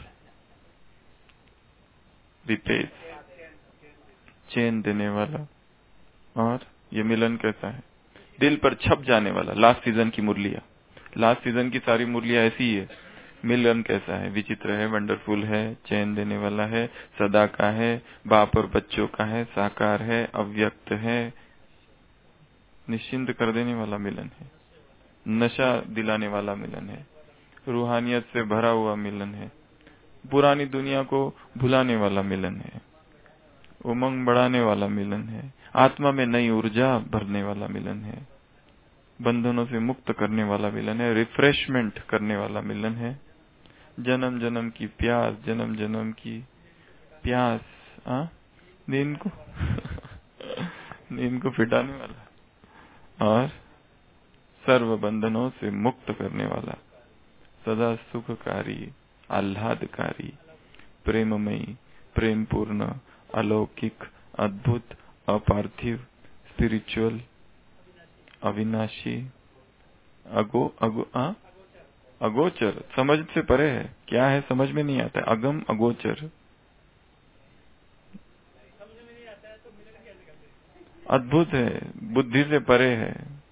रिपेस, चैन देने वाला। और ये मिलन कैसा है? दिल पर छप जाने वाला। लास्ट सीजन की मुरलियां, लास्ट सीजन की सारी मुरलियां ऐसी ही है। मिलन कैसा है? विचित्र है, वंडरफुल है, चैन देने वाला है, सदा का है, बाप और बच्चों का है, साकार है, अव्यक्त है, निश्चिंत कर देने वाला मिलन है, नशा दिलाने वाला मिलन है, रूहानियत से भरा हुआ मिलन है, पुरानी दुनिया को भुलाने वाला मिलन है, उमंग बढ़ाने वाला मिलन है, आत्मा में नई ऊर्जा भरने वाला मिलन है, बंधनों से मुक्त करने वाला मिलन है, रिफ्रेशमेंट करने वाला मिलन है, जन्म जन्म की प्यास, जन्म जन्म की प्यास, आ? नींद को नींद को फिटाने वाला, और सर्व बंधनों से मुक्त करने वाला, सदा सुखकारी, आह्लादकारी, प्रेममयी, प्रेम पूर्ण, अलौकिक, अद्भुत, अपार्थिव, स्पिरिचुअल, अविनाशी, अगो अगो आ? अगोचर, समझ से परे है। क्या है समझ में नहीं आता है। अगम अगोचर, अद्भुत है, बुद्धि से परे है।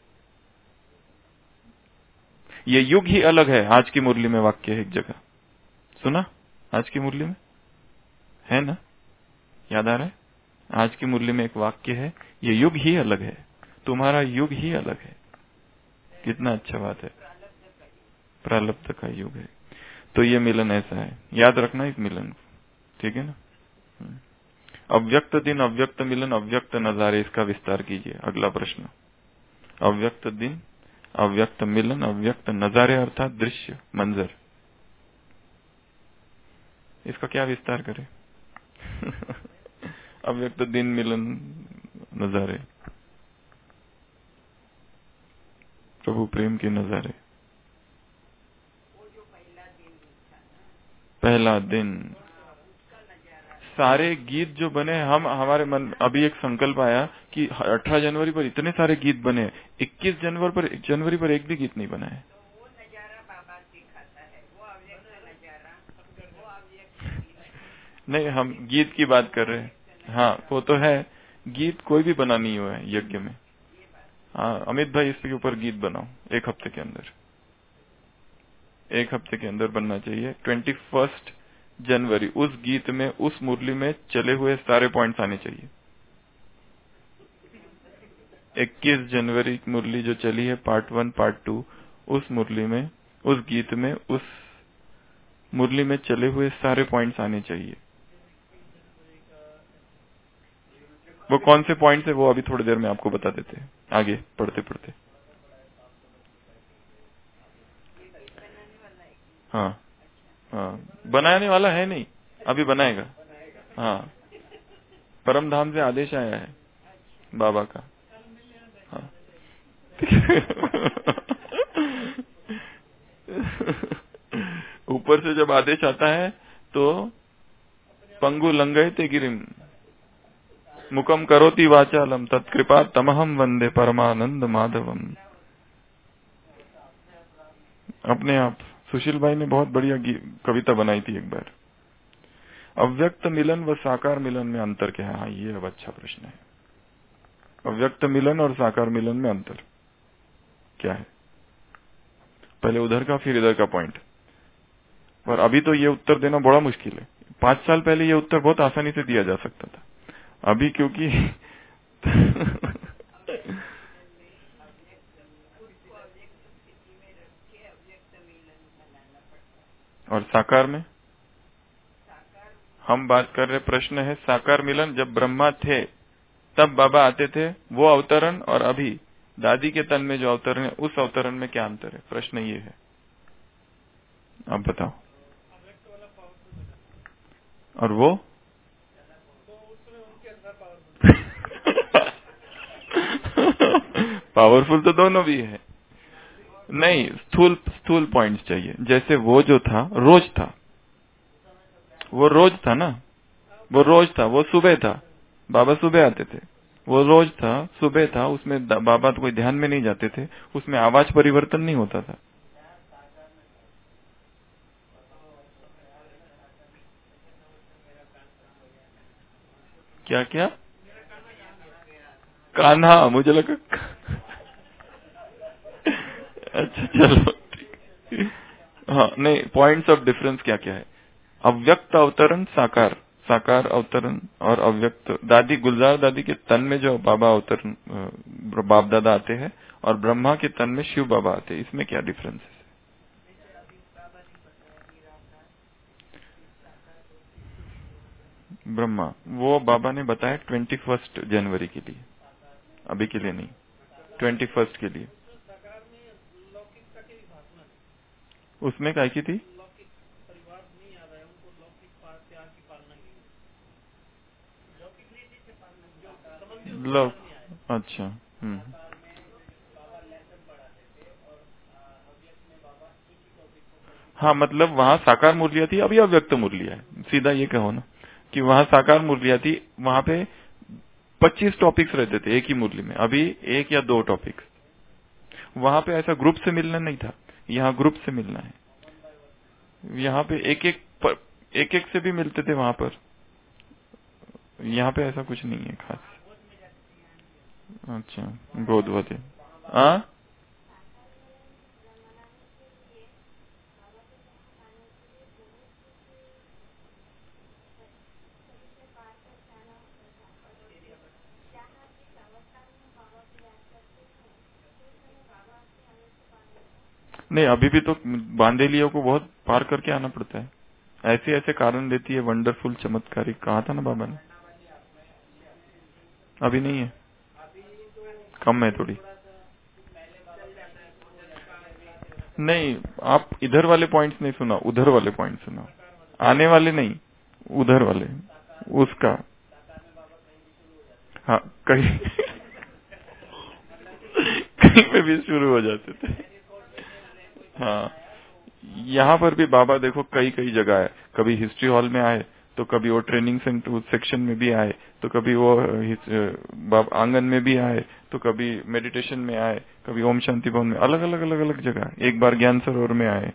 ये युग ही अलग है। आज की मुरली में वाक्य है एक जगह, सुना? आज की मुरली में है ना, याद आ रहा है? आज की मुरली में एक वाक्य है, ये युग ही अलग है, तुम्हारा युग ही अलग है। कितना अच्छा बात है, प्रारब्ध का युग है। तो ये मिलन ऐसा है, याद रखना इस मिलन को, ठीक है ना। अव्यक्त दिन, अव्यक्त मिलन, अव्यक्त नजारे, इसका विस्तार कीजिए। अगला प्रश्न, अव्यक्त दिन, अव्यक्त मिलन, अव्यक्त नजारे अर्थात दृश्य, मंजर, इसका क्या विस्तार करें? अव्यक्त दिन, मिलन, नजारे, प्रभु प्रेम के नजारे। पहला दिन, सारे गीत जो बने, हम हमारे मन अभी एक संकल्प आया कि अठारह जनवरी पर इतने सारे गीत बने, इक्कीस जनवरी पर जनवरी पर एक भी गीत नहीं बना है। नहीं, हम गीत की बात कर रहे हैं। हाँ वो तो है, गीत कोई भी बना नहीं हुआ है यज्ञ में। हाँ अमित भाई, इसके ऊपर गीत बनाओ एक हफ्ते के अंदर, एक हफ्ते के अंदर बनना चाहिए। ट्वेंटी फर्स्ट जनवरी उस गीत में, उस मुरली में चले हुए सारे पॉइंट्स आने चाहिए। इक्कीस जनवरी मुरली जो चली है, पार्ट वन पार्ट टू, उस मुरली में, उस गीत में, उस मुरली में चले हुए सारे पॉइंट्स आने चाहिए। वो कौन से पॉइंट्स है वो अभी थोड़ी देर में आपको बता देते हैं, आगे पढ़ते पढ़ते। हाँ हाँ, बनाने वाला है नहीं, अभी बनाएगा। हाँ, परम धाम से आदेश आया है बाबा का। हाँ। ऊपर से जब आदेश आता है तो पंगु लंघयते गिरिम मुकम करोति वाचालम तत्कृपा तमहम वंदे परमानंद माधवम। अपने आप सुशील भाई ने बहुत बढ़िया कविता बनाई थी एक बार। अव्यक्त मिलन व साकार मिलन में अंतर क्या है? हाँ, ये अब अच्छा प्रश्न है। अव्यक्त मिलन और साकार मिलन में अंतर क्या है? पहले उधर का फिर इधर का पॉइंट। पर अभी तो ये उत्तर देना बड़ा मुश्किल है। पांच साल पहले ये उत्तर बहुत आसानी से दिया जा सकता था, अभी क्योंकि और साकार में हम बात कर रहे, प्रश्न है साकार मिलन, जब ब्रह्मा थे तब बाबा आते थे, वो अवतरण और अभी दादी के तन में जो अवतरण है, उस अवतरण में क्या अंतर है? प्रश्न ये है, आप बताओ। और वो पावरफुल तो दोनों भी है। नहीं, स्थूल स्थूल पॉइंट्स चाहिए। जैसे वो जो था रोज था, वो रोज था ना, वो रोज था, वो सुबह था, बाबा सुबह आते थे, वो रोज था, सुबह था, उसमें बाबा तो कोई ध्यान में नहीं जाते थे, उसमें आवाज परिवर्तन नहीं होता था। क्या क्या? कान्हा, मुझे लगा अच्छा चलो ठीक। हाँ नहीं, पॉइंट्स ऑफ डिफरेंस क्या क्या है? अव्यक्त अवतरण, साकार साकार अवतरण और अव्यक्त। दादी गुलजार दादी के तन में जो बाबा अवतरण बाप दादा आते हैं और ब्रह्मा के तन में शिव बाबा आते हैं, इसमें क्या डिफरेंस है? ब्रह्मा वो बाबा ने बताया ट्वेंटी फर्स्ट जनवरी के लिए, अभी के लिए नहीं, ट्वेंटी फर्स्ट के लिए। उसमें क्या की थी? लव, अच्छा। हम्म, हाँ मतलब वहाँ साकार मुरलियां थी, अभी अव्यक्त मुरलियां है। सीधा ये कहो ना कि वहाँ साकार मुरलियां थी, वहाँ पे पच्चीस टॉपिक्स रहते थे एक ही मुरली में, अभी एक या दो टॉपिक्स। वहाँ पे ऐसा ग्रुप से मिलना नहीं था, यहाँ ग्रुप से मिलना है। यहाँ पे एक एक पर, एक एक से भी मिलते थे वहाँ पर, यहाँ पे ऐसा कुछ नहीं है खास। अच्छा, गोद वधे। हाँ नहीं, अभी भी तो बांदेलियों को बहुत पार करके आना पड़ता है। ऐसे ऐसे कारण देती है वंडरफुल, चमत्कारिक। कहा था ना बाबा ने, अभी नहीं है, कम है थोड़ी। नहीं, आप इधर वाले पॉइंट्स नहीं सुना, उधर वाले पॉइंट सुना। आने वाले नहीं, उधर वाले, उसका। हाँ, कहीं कहीं पे भी शुरू हो जाते थे। हाँ, यहाँ पर भी बाबा देखो कई कई जगह है। कभी हिस्ट्री हॉल में आए, तो कभी वो ट्रेनिंग सेक्शन में भी आए, तो कभी वो बाबा आंगन में भी आए, तो कभी मेडिटेशन में आए, कभी ओम शांति भवन में, अलग अलग अलग अलग जगह। एक बार ज्ञान सरोवर में आए।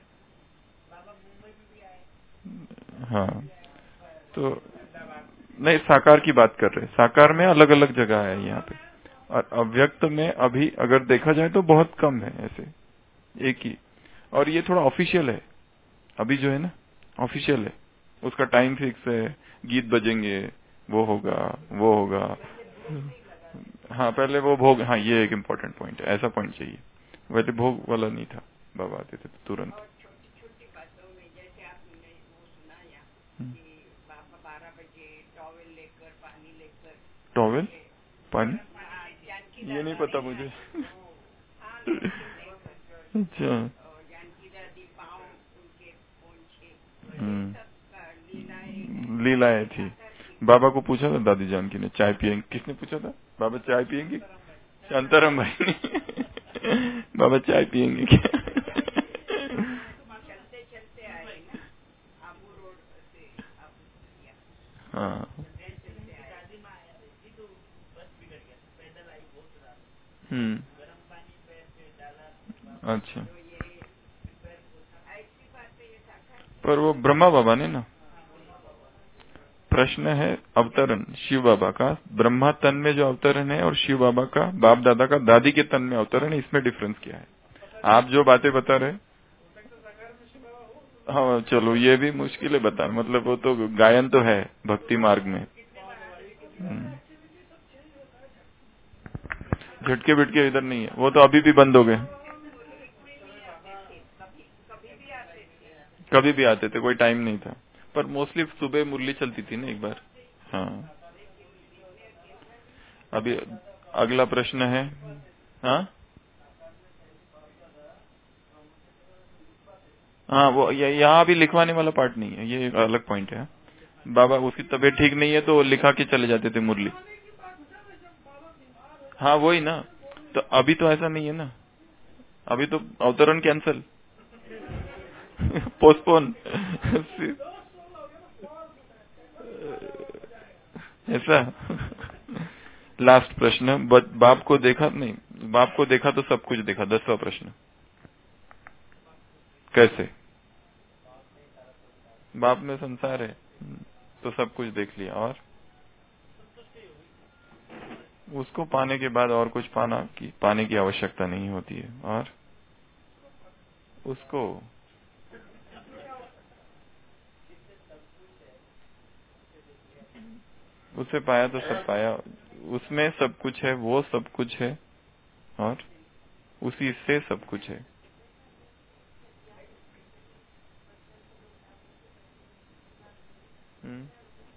हाँ, तो नहीं, साकार की बात कर रहे। साकार में अलग अलग जगह है यहाँ पे, और अव्यक्त में अभी अगर देखा जाए तो बहुत कम है ऐसे, एक ही। और ये थोड़ा ऑफिशियल है अभी जो है ना, ऑफिशियल है। उसका टाइम फिक्स है, गीत बजेंगे, वो होगा वो होगा। हाँ, पहले वो भोग। हाँ, ये एक इम्पोर्टेंट पॉइंट है, ऐसा पॉइंट चाहिए। वैसे भोग वाला नहीं था, बाबा आते थे तुरंत। टॉवेल, पानी, ये नहीं पता मुझे। अच्छा, लीलाएं थी। बाबा को पूछा था दादी जानकी ने, चाय पियेंगे? किसने पूछा था? बाबा चाय पियेंगे? शांताराम भाई ने। बाबा चाय पियेंगे क्या? हाँ, हम्म, अच्छा। पर वो ब्रह्मा बाबा ने ना। प्रश्न है अवतरण शिव बाबा का, ब्रह्मा तन में जो अवतरण है और शिव बाबा का, बाप दादा का दादी के तन में अवतरण है, इसमें डिफरेंस क्या है? आप जो बातें बता रहे। हाँ, चलो ये भी मुश्किल है बता, मतलब वो तो गायन तो है भक्ति मार्ग में। झटके बिटके इधर नहीं है, वो तो अभी भी बंद हो गए। कभी भी आते थे, कोई टाइम नहीं था, पर मोस्टली सुबह मुरली चलती थी ना एक बार। हाँ, अभी अगला प्रश्न है। हाँ हाँ, वो यहाँ अभी लिखवाने वाला पार्ट नहीं है, ये एक अलग पॉइंट है। बाबा उसकी तबीयत ठीक नहीं है तो लिखा के चले जाते थे मुरली। हाँ, वही ना, तो अभी तो ऐसा नहीं है ना, अभी तो अवतरण कैंसल, पोस्टपोन। ऐसा। लास्ट प्रश्न, बाप को देखा नहीं, बाप को देखा तो सब कुछ देखा। दसवां प्रश्न, कैसे? बाप में संसार है तो सब कुछ देख लिया, और उसको पाने के बाद और कुछ पाना की पाने की आवश्यकता नहीं होती है। और उसको उसे पाया तो सब पाया, उसमें सब कुछ है, वो सब कुछ है, और उसी से सब कुछ है। हम्म,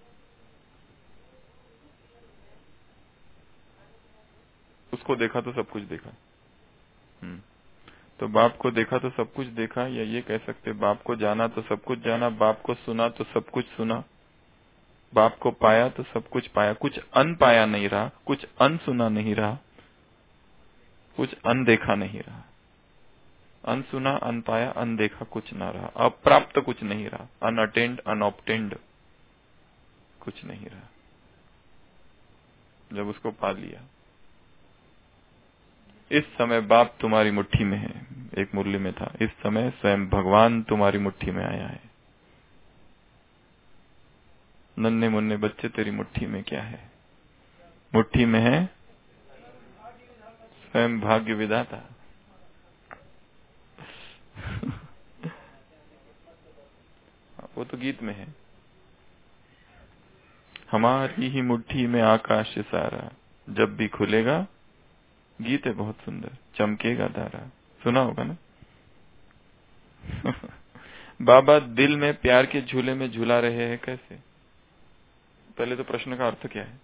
उसको देखा तो सब कुछ देखा। हम्म, तो बाप को देखा तो सब कुछ देखा, या ये कह सकते बाप को जाना तो सब कुछ जाना, बाप को सुना तो सब कुछ सुना, बाप को पाया तो सब कुछ पाया। कुछ अन पाया नहीं रहा, कुछ अन सुना नहीं रहा, कुछ अनदेखा नहीं रहा। अनसुना, अनपाया, अनदेखा कुछ ना रहा, अप्राप्त कुछ नहीं रहा, अनअटेंड, अनऑब्टेंड कुछ नहीं रहा जब उसको पा लिया। इस समय बाप तुम्हारी मुट्ठी में है, एक मुरली में था, इस समय स्वयं भगवान तुम्हारी मुट्ठी में आया है। नन्हे मुन्ने बच्चे तेरी मुट्ठी में क्या है? मुट्ठी में है स्वयं भाग्य विधाता। वो तो गीत में है, हमारी ही मुट्ठी में आकाश सारा, जब भी खुलेगा। गीत है बहुत सुंदर, चमकेगा तारा। सुना होगा ना? बाबा दिल में प्यार के झूले में झूला रहे हैं कैसे? पहले तो प्रश्न का अर्थ क्या है?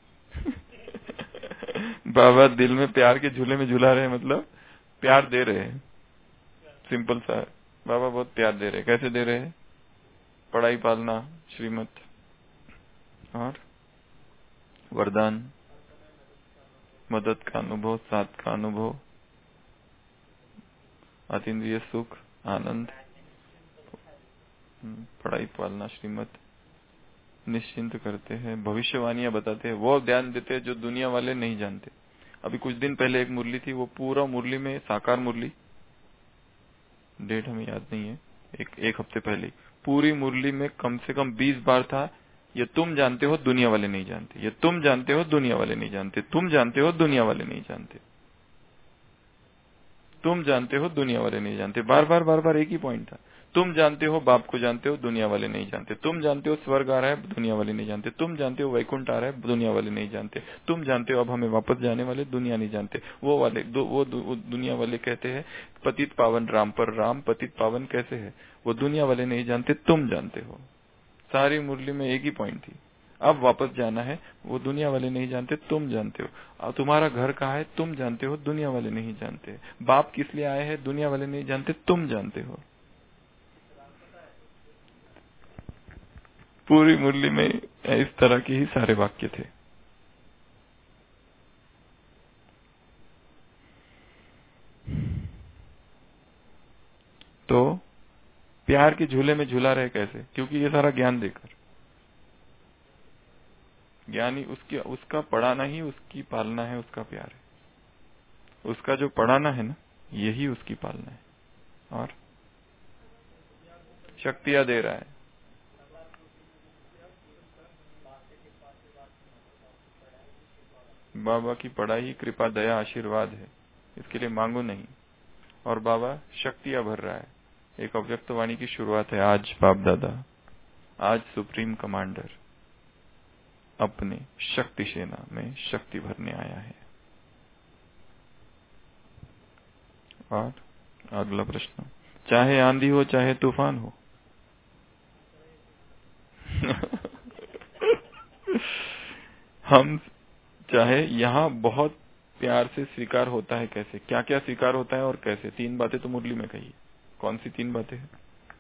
बाबा दिल में प्यार के झूले में झूला रहे हैं मतलब प्यार दे रहे हैं, सिंपल सा। बाबा बहुत प्यार दे रहे हैं। कैसे दे रहे हैं? पढ़ाई, पालना, श्रीमत और वरदान, मदद का अनुभव, साथ का अनुभव, अतीन्द्रिय सुख, आनंद, पढ़ाई, पालना, श्रीमत, निश्चिंत करते हैं, भविष्यवाणियां बताते हैं, वो ध्यान देते हैं जो दुनिया वाले नहीं जानते। अभी कुछ दिन पहले एक मुरली थी, वो पूरा मुरली में, साकार मुरली, डेट हमें याद नहीं है, एक एक हफ्ते पहले पूरी मुरली में कम से कम बीस बार था, ये तुम जानते हो दुनिया वाले नहीं जानते, ये तुम जानते हो दुनिया वाले नहीं जानते, तुम जानते हो दुनिया वाले नहीं जानते, तुम जानते हो दुनिया वाले नहीं जानते। बार बार बार बार एक ही पॉइंट था। तुम जानते हो बाप को जानते हो, दुनिया वाले नहीं जानते। तुम जानते हो स्वर्ग आ रहा है, दुनिया वाले नहीं जानते। तुम जानते हो वैकुंठ आ रहा है, दुनिया वाले नहीं जानते। तुम जानते हो अब हमें वापस जाने वाले, दुनिया नहीं जानते। वो वाले दो, वो, दु, वो दुनिया वाले कहते हैं पतित पावन राम, पर राम पतित पावन कैसे है, वो दुनिया वाले नहीं जानते, तुम जानते हो। सारी मुरली में एक ही पॉइंट थी, अब वापस जाना है, वो दुनिया वाले नहीं जानते, तुम जानते हो। अब तुम्हारा घर कहाँ है, तुम जानते हो, दुनिया वाले नहीं जानते। बाप किस लिए आए हैं, दुनिया वाले नहीं जानते, तुम जानते हो। पूरी मुरली में इस तरह के ही सारे वाक्य थे। तो प्यार के झूले में झूला रहे कैसे? क्योंकि ये सारा ज्ञान देकर, ज्ञानी उसकी उसका पढ़ाना ही उसकी पालना है, उसका प्यार है। उसका जो पढ़ाना है ना, यही उसकी पालना है। और शक्तियां दे रहा है। बाबा की पढ़ाई कृपा, दया, आशीर्वाद है, इसके लिए मांगो नहीं। और बाबा शक्तियां भर रहा है। एक अव्यक्त वाणी की शुरुआत है, आज बाप दादा, आज सुप्रीम कमांडर अपने शक्ति सेना में शक्ति भरने आया है। और अगला प्रश्न, चाहे आंधी हो चाहे तूफान हो हम चाहे यहाँ बहुत प्यार से स्वीकार होता है कैसे? क्या क्या स्वीकार होता है और कैसे? तीन बातें तो मुरली में कही। कौन सी तीन बातें हैं?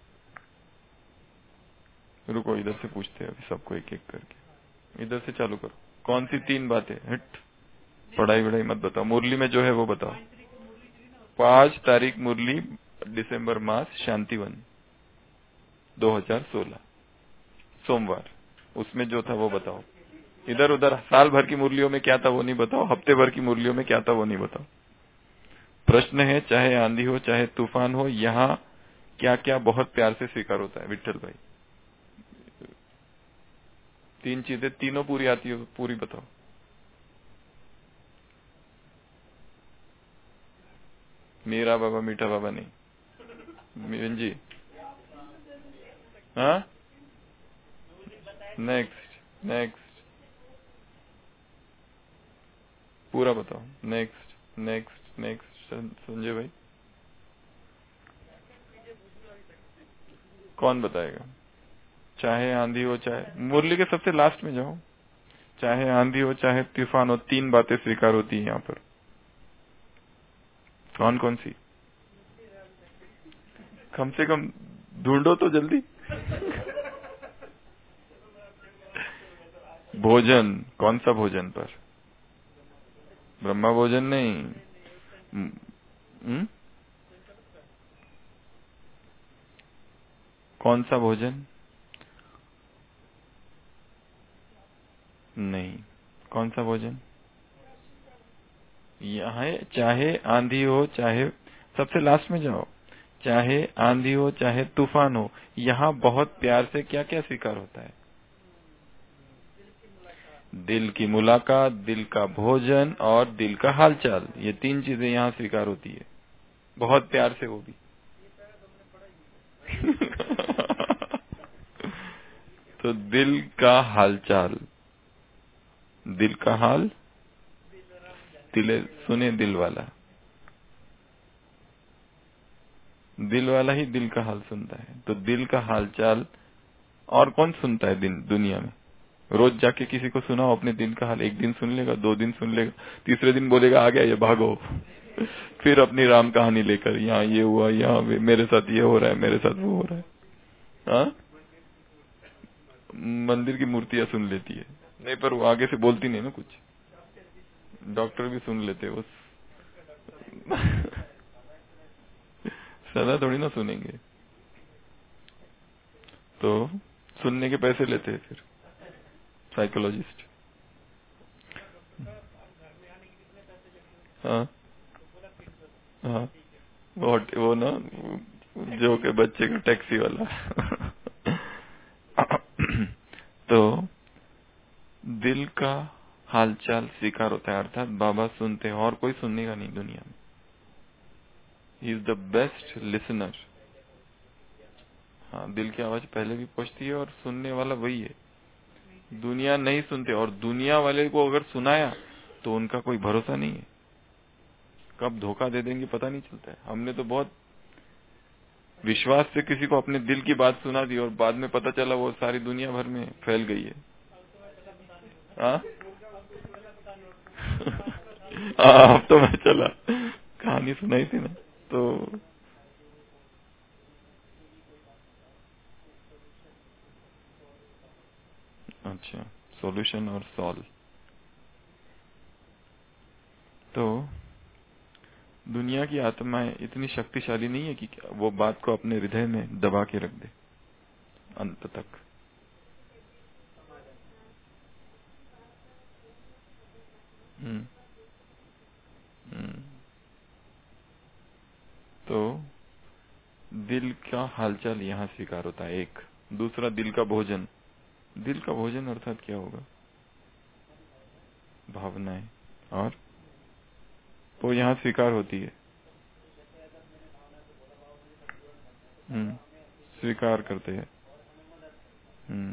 रुको, इधर से पूछते हैं अभी सबको एक एक करके। इधर से चालू करो। कौन सी तीन बातें? हट, पढ़ाई वढ़ाई मत बताओ, मुरली में जो है वो बताओ। पांच तारीख मुरली, दिसंबर मास, शांतिवन, दो हजार सोलह, सोमवार। उसमें जो था वो बताओ। इधर उधर साल भर की मुरलियों में क्या था वो नहीं बताओ, हफ्ते भर की मुरलियों में क्या था वो नहीं बताओ। प्रश्न है, चाहे आंधी हो चाहे तूफान हो, यहाँ क्या क्या बहुत प्यार से स्वीकार होता है? विठल भाई, तीन चीजें, तीनों पूरी आती है, पूरी बताओ। मेरा बाबा मीठा बाबा नहीं, मीरन जी। हाँ, नेक्स्ट नेक्स्ट, पूरा बताओ। नेक्स्ट नेक्स्ट नेक्स्ट, संजय भाई कौन बताएगा? चाहे आंधी हो चाहे, मुरली के सबसे लास्ट में जाओ। चाहे आंधी हो चाहे तूफान हो, तीन बातें स्वीकार होती है यहाँ पर। कौन कौन सी? कम से कम ढूंढो तो जल्दी। भोजन, कौन सा भोजन पर? ब्रह्मा भोजन नहीं। हुँ? कौन सा भोजन? नहीं, कौन सा भोजन? यहाँ चाहे आंधी हो चाहे, सबसे लास्ट में जाओ। चाहे आंधी हो चाहे तूफान हो, यहाँ बहुत प्यार से क्या क्या स्वीकार होता है? दिल की मुलाकात, दिल का भोजन और दिल का हालचाल, ये तीन चीजें यहाँ स्वीकार होती है, बहुत प्यार से, वो भी। तो दिल का हालचाल, दिल का हाल, दिल सुने दिल वाला। दिल वाला ही दिल का हाल सुनता है। तो दिल का हालचाल और कौन सुनता है दिन दुनिया में? रोज जाके किसी को सुनाओ अपने दिल का हाल, एक दिन सुन लेगा, दो दिन सुन लेगा, तीसरे दिन बोलेगा आ गया ये भागो। फिर अपनी राम कहानी लेकर, यहाँ ये हुआ, यहाँ मेरे साथ ये हो रहा है, मेरे साथ वो हो रहा है। हाँ, मंदिर की मूर्तियां सुन लेती है, नहीं पर वो आगे से बोलती नहीं ना कुछ। डॉक्टर भी सुन लेते वो सदा थोड़ी ना सुनेंगे, तो सुनने के पैसे लेते हैं फिर साइकोलॉजिस्ट। हाँ हाँ, वो वो ना जो के बच्चे का टैक्सी वाला। तो दिल का हालचाल स्वीकार होता है, अर्थात बाबा सुनते हैं और कोई सुनने का नहीं दुनिया में। He is the best listener. हाँ, दिल की आवाज पहले भी पहुंचती है और सुनने वाला वही है। दुनिया नहीं सुनते, और दुनिया वाले को अगर सुनाया तो उनका कोई भरोसा नहीं है, कब धोखा दे देंगे पता नहीं चलता है। हमने तो बहुत विश्वास से किसी को अपने दिल की बात सुना दी और बाद में पता चला वो सारी दुनिया भर में फैल गई है। हाँ अब तो मैं चला, कहानी सुनाई थी ना। तो अच्छा, सॉल्यूशन और सॉल्व। तो दुनिया की आत्माएं इतनी शक्तिशाली नहीं है कि वो बात को अपने हृदय में दबा के रख दे अंत तक। हम्म हम्म। तो दिल का हालचाल यहाँ स्वीकार होता है एक। दूसरा, दिल का भोजन। दिल का भोजन अर्थात क्या होगा? भावनाएं, और वो यहाँ स्वीकार होती है। हम्म, स्वीकार करते हैं। हम्म,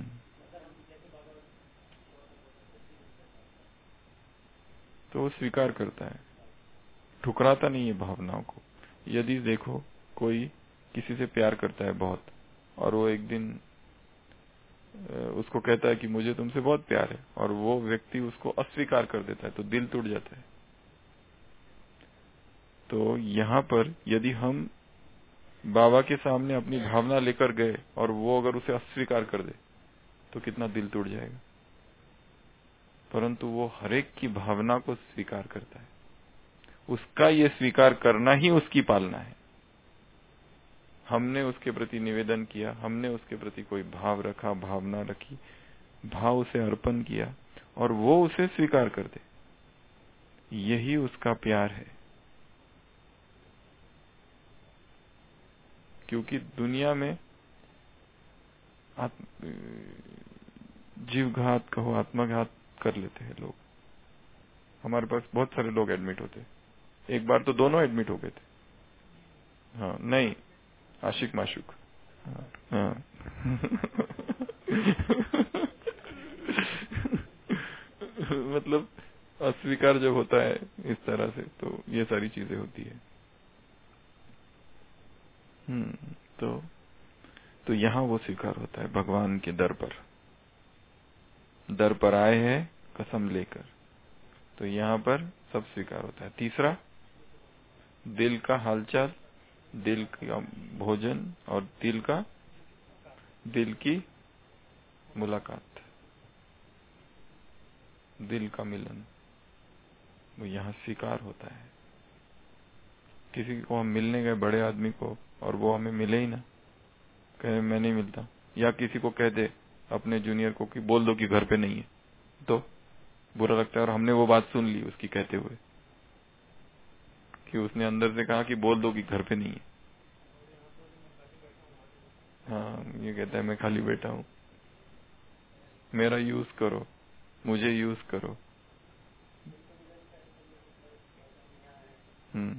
तो वो स्वीकार करता है, ठुकराता नहीं है भावनाओं को। यदि देखो कोई किसी से प्यार करता है बहुत, और वो एक दिन उसको कहता है कि मुझे तुमसे बहुत प्यार है, और वो व्यक्ति उसको अस्वीकार कर देता है, तो दिल टूट जाता है। तो यहाँ पर यदि हम बाबा के सामने अपनी भावना लेकर गए और वो अगर उसे अस्वीकार कर दे तो कितना दिल टूट जाएगा। परंतु वो हरेक की भावना को स्वीकार करता है, उसका ये स्वीकार करना ही उसकी पालना है। हमने उसके प्रति निवेदन किया, हमने उसके प्रति कोई भाव रखा, भावना रखी, भाव उसे अर्पण किया, और वो उसे स्वीकार कर दे, यही उसका प्यार है। क्योंकि दुनिया में जीवघात कहो, आत्मघात कर लेते हैं लोग। हमारे पास बहुत सारे लोग एडमिट होते हैं, एक बार तो दोनों एडमिट हो गए थे। हाँ, नहीं, आशिक माशुक। हाँ, हाँ। मतलब अस्वीकार जब होता है इस तरह से, तो ये सारी चीजें होती है। हम्म, तो तो यहाँ वो स्वीकार होता है भगवान के दर पर। दर पर आए हैं कसम लेकर, तो यहाँ पर सब स्वीकार होता है। तीसरा, दिल का हालचाल, दिल का भोजन, और दिल का दिल की मुलाकात, दिल का मिलन, वो यहाँ स्वीकार होता है। किसी को हम मिलने गए, बड़े आदमी को, और वो हमें मिले ही ना, कहे मैं नहीं मिलता, या किसी को कह दे अपने जूनियर को कि बोल दो कि घर पे नहीं है, तो बुरा लगता है। और हमने वो बात सुन ली उसकी कहते हुए कि उसने अंदर से कहा कि बोल दो कि घर पे नहीं है। हाँ, ये कहता है मैं खाली बैठा हूँ, मेरा यूज करो, मुझे यूज करो। हम्म,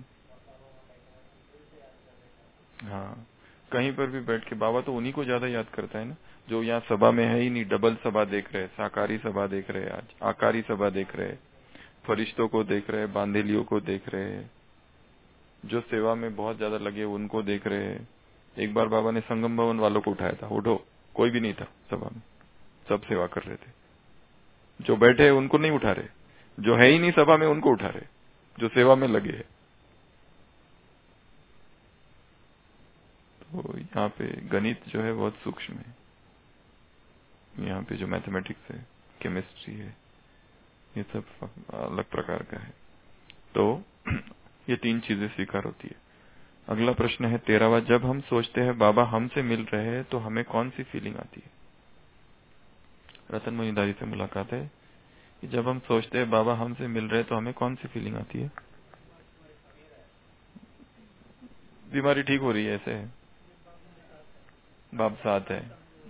हाँ, कहीं पर भी बैठ के बाबा तो उन्हीं को ज्यादा याद करता है ना, जो यहाँ सभा में है ही नहीं। डबल सभा देख रहे, साकारी सभा देख रहे, आज आकारी सभा देख रहे, फरिश्तों को देख रहे, बांधेलियों को देख रहे, जो सेवा में बहुत ज्यादा लगे उनको देख रहे हैं। एक बार बाबा ने संगम भवन वालों को उठाया था, उठो, कोई भी नहीं था सभा में, सब सेवा कर रहे थे। जो बैठे हैं उनको नहीं उठा रहे, जो है ही नहीं सभा में उनको उठा रहे, जो सेवा में लगे हैं। तो यहाँ पे गणित जो है बहुत सूक्ष्म है। यहाँ पे जो मैथमेटिक्स है, केमिस्ट्री है, ये सब अलग प्रकार का है। तो ये तीन चीजें स्वीकार होती है। अगला प्रश्न है तेरहवां, जब हम सोचते हैं बाबा हमसे मिल रहे हैं तो हमें कौन सी फीलिंग आती है? रतन मुनिदारी से मुलाकात है कि जब हम सोचते हैं बाबा हमसे मिल रहे हैं तो हमें कौन सी फीलिंग आती है? बीमारी ठीक हो रही है, ऐसे है, बाप साथ है।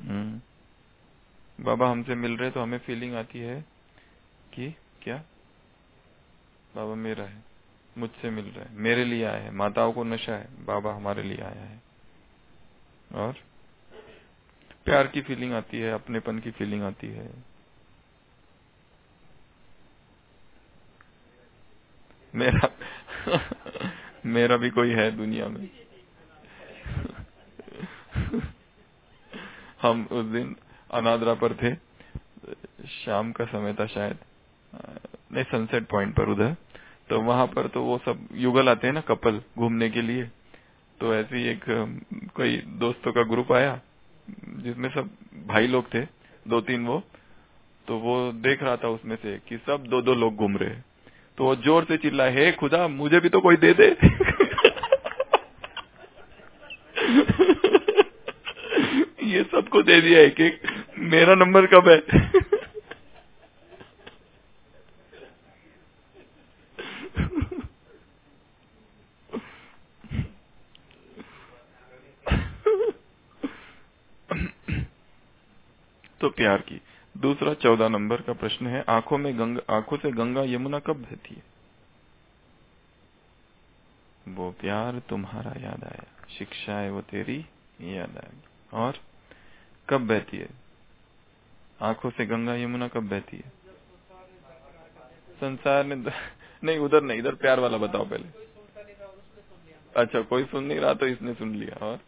हम्म बाबा हमसे मिल रहे तो हमें फीलिंग आती है कि क्या? बाबा मेरा है, मुझसे मिल रहा है, मेरे लिए आया है। माताओं को नशा है, बाबा हमारे लिए आया है। और प्यार की फीलिंग आती है, अपनेपन की फीलिंग आती है। मेरा मेरा भी कोई है दुनिया में। हम उस दिन अनादरा पर थे, शाम का समय था शायद, नहीं सनसेट पॉइंट पर उधर। तो वहां पर तो वो सब युगल आते हैं ना, कपल घूमने के लिए। तो ऐसे ही एक कोई दोस्तों का ग्रुप आया जिसमें सब भाई लोग थे, दो तीन वो। तो वो देख रहा था उसमें से कि सब दो दो लोग घूम रहे हैं। तो वो जोर से चिल्ला, हे खुदा मुझे भी तो कोई दे दे। ये सबको दे दिया एक एक, मेरा नंबर कब है? तो प्यार की। दूसरा चौदह नंबर का प्रश्न है, आंखों में गंगा, आंखों से गंगा यमुना कब बहती है? वो प्यार तुम्हारा याद आया, शिक्षा है वो तेरी याद आएगी। और कब बहती है आंखों से गंगा यमुना? कब बहती है? संसार ने नहीं, उधर नहीं, इधर प्यार वाला बताओ पहले। अच्छा, कोई सुन नहीं रहा तो इसने सुन लिया। और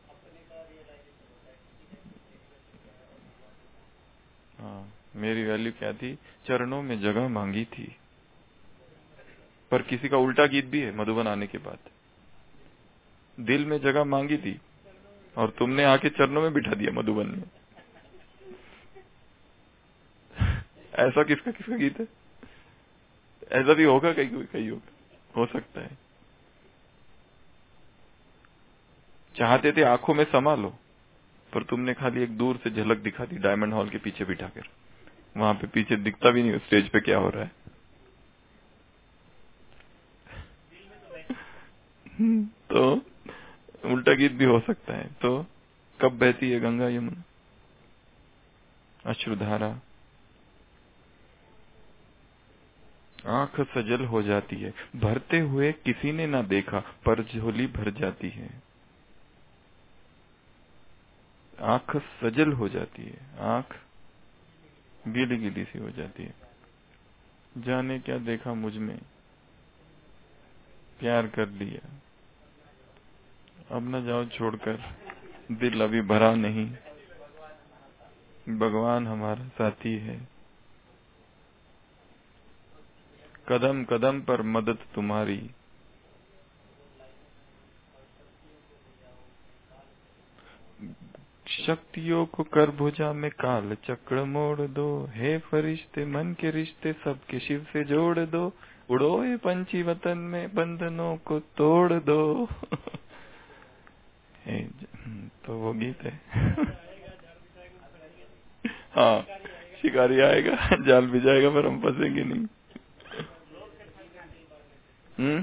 हाँ, मेरी वैल्यू क्या थी? चरणों में जगह मांगी थी। पर किसी का उल्टा गीत भी है मधुबन आने के बाद, दिल में जगह मांगी थी और तुमने आके चरणों में बिठा दिया मधुबन में। ऐसा किसका किसका गीत है? ऐसा भी होगा, कहीं कहीं होगा, हो सकता है। चाहते थे आंखों में समा लो, पर तुमने खाली एक दूर से झलक दिखा दी, डायमंड हॉल के पीछे बिठाकर। वहां पे पीछे दिखता भी नहीं स्टेज पे क्या हो रहा है। तो उल्टा गीत भी हो सकता है। तो कब बहती है गंगा यमुना? अश्रुधारा। आंख सजल हो जाती है, भरते हुए किसी ने ना देखा पर झोली भर जाती है। आंख सजल हो जाती है, आंख गीली गीली सी हो जाती है। जाने क्या देखा मुझ में, प्यार कर लिया, अब न जाओ छोड़कर, दिल अभी भरा नहीं, भगवान हमारा साथी है, कदम कदम पर मदद तुम्हारी, शक्तियों को कर भुजा में काल चक्र मोड़ दो, हे फरिश्ते मन के रिश्ते सबके शिव से जोड़ दो, उड़ो ये पंछी वतन में बंधनों को तोड़ दो। तो वो गीत है। हाँ, शिकारी आएगा, जाल भी जाएगा, पर हम फंसेंगे नहीं। हम्म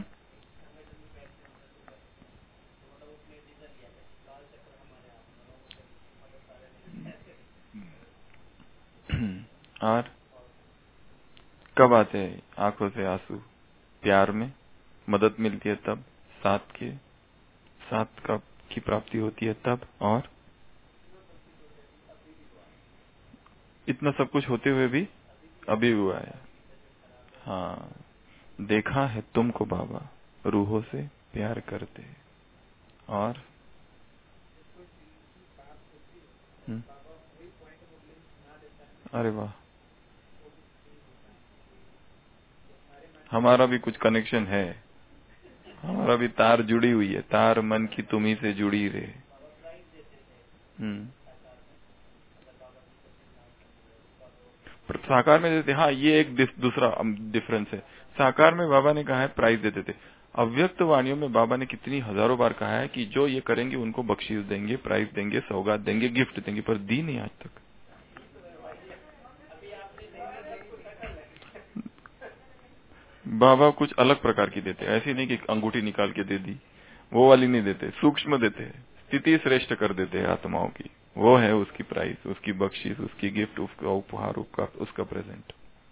और कब आते हैं आंखों से आंसू? प्यार में मदद मिलती है तब, साथ के साथ का की प्राप्ति होती है तब, और इतना सब कुछ होते हुए भी अभी हुआ है। हाँ, देखा है तुमको बाबा रूहों से प्यार करते और हुँ? अरे वाह, हमारा भी कुछ कनेक्शन है, हमारा भी तार जुड़ी हुई है, तार मन की तुम्ही से जुड़ी रहे। हम्म पर साकार में देते, हाँ ये एक दूसरा डिफरेंस है। साकार में बाबा ने कहा है प्राइज देते थे, अव्यक्त वाणियों में बाबा ने कितनी हजारों बार कहा है कि जो ये करेंगे उनको बख्शीश देंगे, प्राइज देंगे, सौगात देंगे, गिफ्ट देंगे, पर दी नहीं आज तक। बाबा कुछ अलग प्रकार की देते, ऐसी नहीं कि अंगूठी निकाल के दे दी, वो वाली नहीं देते, सूक्ष्म देते हैं, स्थिति श्रेष्ठ कर देते हैं आत्माओं की, वो है उसकी प्राइस, उसकी बख्शीश, उसकी गिफ्ट, उसका उपहार, उसका उसका प्रेजेंट।